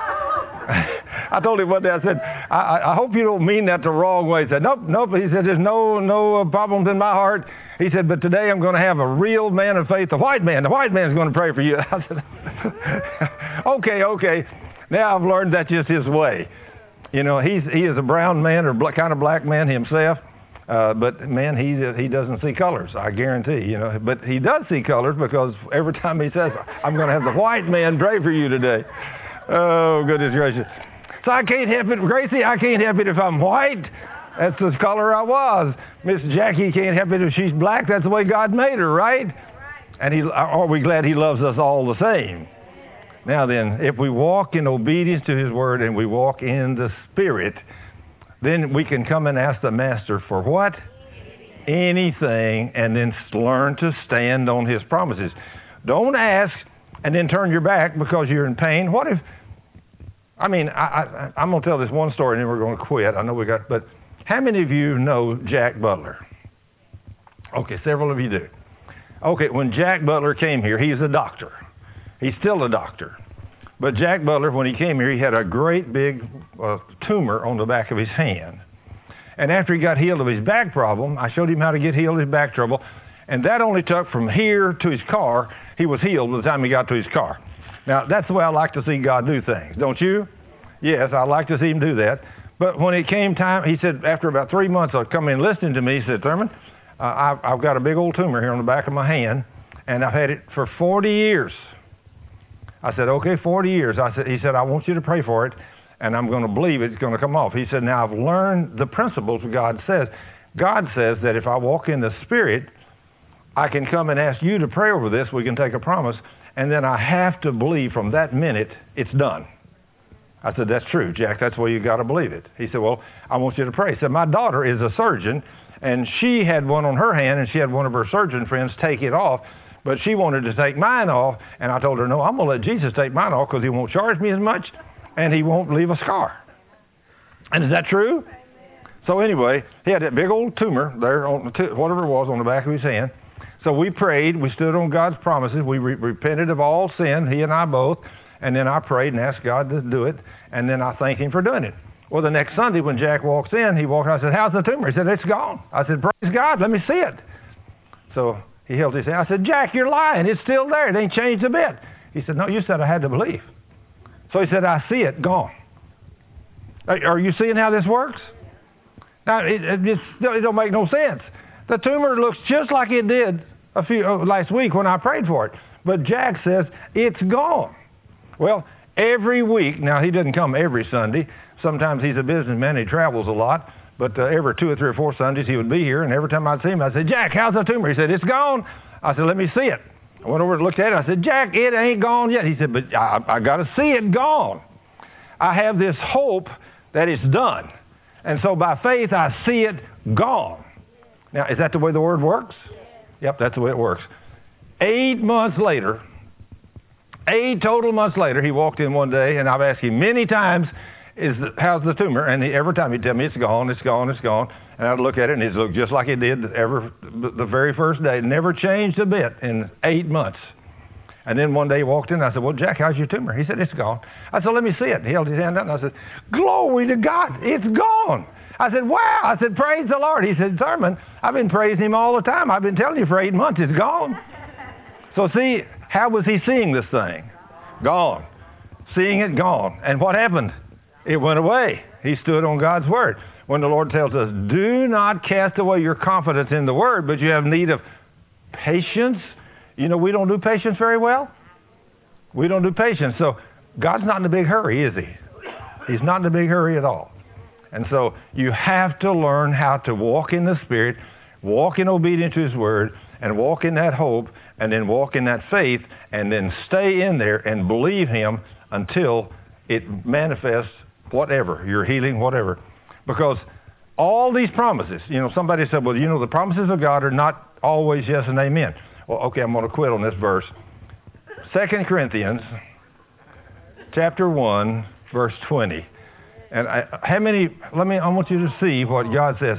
I told him one day, I said, I hope you don't mean that the wrong way. He said, nope. He said, there's no problems in my heart. He said, but today I'm going to have a real man of faith, the white man. The white man's going to pray for you. I said, okay. Now I've learned that's just his way. He is a brown man or kind of black man himself. But man, he doesn't see colors, I guarantee, But he does see colors, because every time he says, I'm going to have the white man pray for you today. Oh, goodness gracious. So I can't help it, Gracie, I can't help it if I'm white. That's the color I was. Miss Jackie can't help it if she's black. That's the way God made her, right? And are we glad he loves us all the same? Now then, if we walk in obedience to his word and we walk in the Spirit, then we can come and ask the Master for what? Anything, and then learn to stand on his promises. Don't ask and then turn your back because you're in pain. What if, I'm going to tell this one story and then we're going to quit. I know but how many of you know Jack Butler? Okay, several of you do. Okay, when Jack Butler came here, he's a doctor. He's still a doctor. But Jack Butler, when he came here, he had a great big tumor on the back of his hand. And after he got healed of his back problem, I showed him how to get healed of his back trouble. And that only took from here to his car. He was healed by the time he got to his car. Now, that's the way I like to see God do things, don't you? Yes, I like to see him do that. But when it came time, he said, after about 3 months of coming and listening to me, he said, Thurman, I've got a big old tumor here on the back of my hand, and I've had it for 40 years. I said, okay, 40 years. He said, I want you to pray for it, and I'm going to believe it's going to come off. He said, now I've learned the principles God says. God says that if I walk in the Spirit, I can come and ask you to pray over this. We can take a promise, and then I have to believe from that minute it's done. I said, that's true, Jack. That's where you got to believe it. He said, well, I want you to pray. He said, my daughter is a surgeon, and she had one on her hand, and she had one of her surgeon friends take it off, but she wanted to take mine off, and I told her, no, I'm going to let Jesus take mine off because he won't charge me as much, and he won't leave a scar. And is that true? So anyway, he had that big old tumor there, on whatever it was, on the back of his hand. So we prayed. We stood on God's promises. We repented of all sin, he and I both, and then I prayed and asked God to do it, and then I thanked him for doing it. Well, the next Sunday when Jack walks in, he walked in. I said, how's the tumor? He said, it's gone. I said, praise God, let me see it. So he held his hand. I said, Jack, you're lying. It's still there. It ain't changed a bit. He said, no, you said I had to believe. So he said, I see it, gone. Are you seeing how this works? Now, it don't make no sense. The tumor looks just like it did last week when I prayed for it. But Jack says, it's gone. Well, every week, now he doesn't come every Sunday. Sometimes he's a businessman, he travels a lot. But every 2 or 3 or 4 Sundays he would be here, and every time I'd see him, I'd say, Jack, how's the tumor? He said, it's gone. I said, let me see it. I went over and looked at it. I said, Jack, it ain't gone yet. He said, but I got to see it gone. I have this hope that it's done. And so by faith, I see it gone. Now, is that the way the word works? Yep, that's the way it works. 8 months later, 8 total months later, he walked in one day, and I've asked him many times, how's the tumor? And every time he'd tell me, it's gone, it's gone, it's gone. And I'd look at it, and it looked just like it did the very first day. It never changed a bit in 8 months. And then one day he walked in, and I said, well, Jack, how's your tumor? He said, it's gone. I said, let me see it. He held his hand out, and I said, glory to God, it's gone. I said, wow. I said, praise the Lord. He said, Thurman, I've been praising him all the time. I've been telling you for 8 months, it's gone. So see, how was he seeing this thing? Gone. Seeing it gone. And what happened? It went away. He stood on God's word. When the Lord tells us, do not cast away your confidence in the word, but you have need of patience. You know, we don't do patience very well. We don't do patience. So God's not in a big hurry, is he? He's not in a big hurry at all. And so you have to learn how to walk in the Spirit, walk in obedience to his word, and walk in that hope, and then walk in that faith, and then stay in there and believe him until it manifests whatever, your healing, whatever. Because all these promises, you know, somebody said, well, you know, the promises of God are not always yes and amen. Well, okay, I'm going to quit on this verse. 2 Corinthians chapter 1, verse 20. And I want you to see what God says.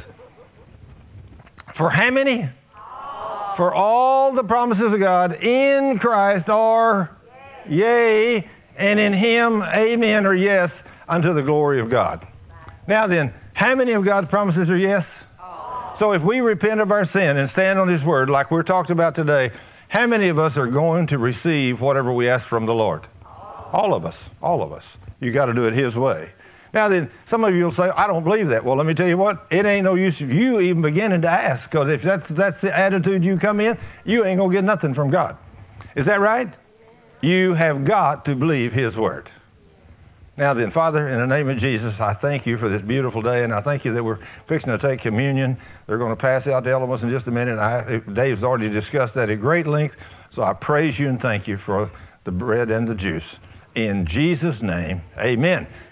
For how many? For all the promises of God in Christ are yea, and in him, amen, or yes, unto the glory of God. Now then, how many of God's promises are yes? So if we repent of our sin and stand on his word like we're talking about today, how many of us are going to receive whatever we ask from the Lord? All of us. All of us. You got to do it his way. Now then, some of you will say, I don't believe that. Well, let me tell you what, it ain't no use of you even beginning to ask, because if that's the attitude you come in, you ain't going to get nothing from God. Is that right? You have got to believe his word. Now then, Father, in the name of Jesus, I thank you for this beautiful day, and I thank you that we're fixing to take communion. They're going to pass out the elements in just a minute. Dave's already discussed that at great length, so I praise you and thank you for the bread and the juice. In Jesus' name, amen.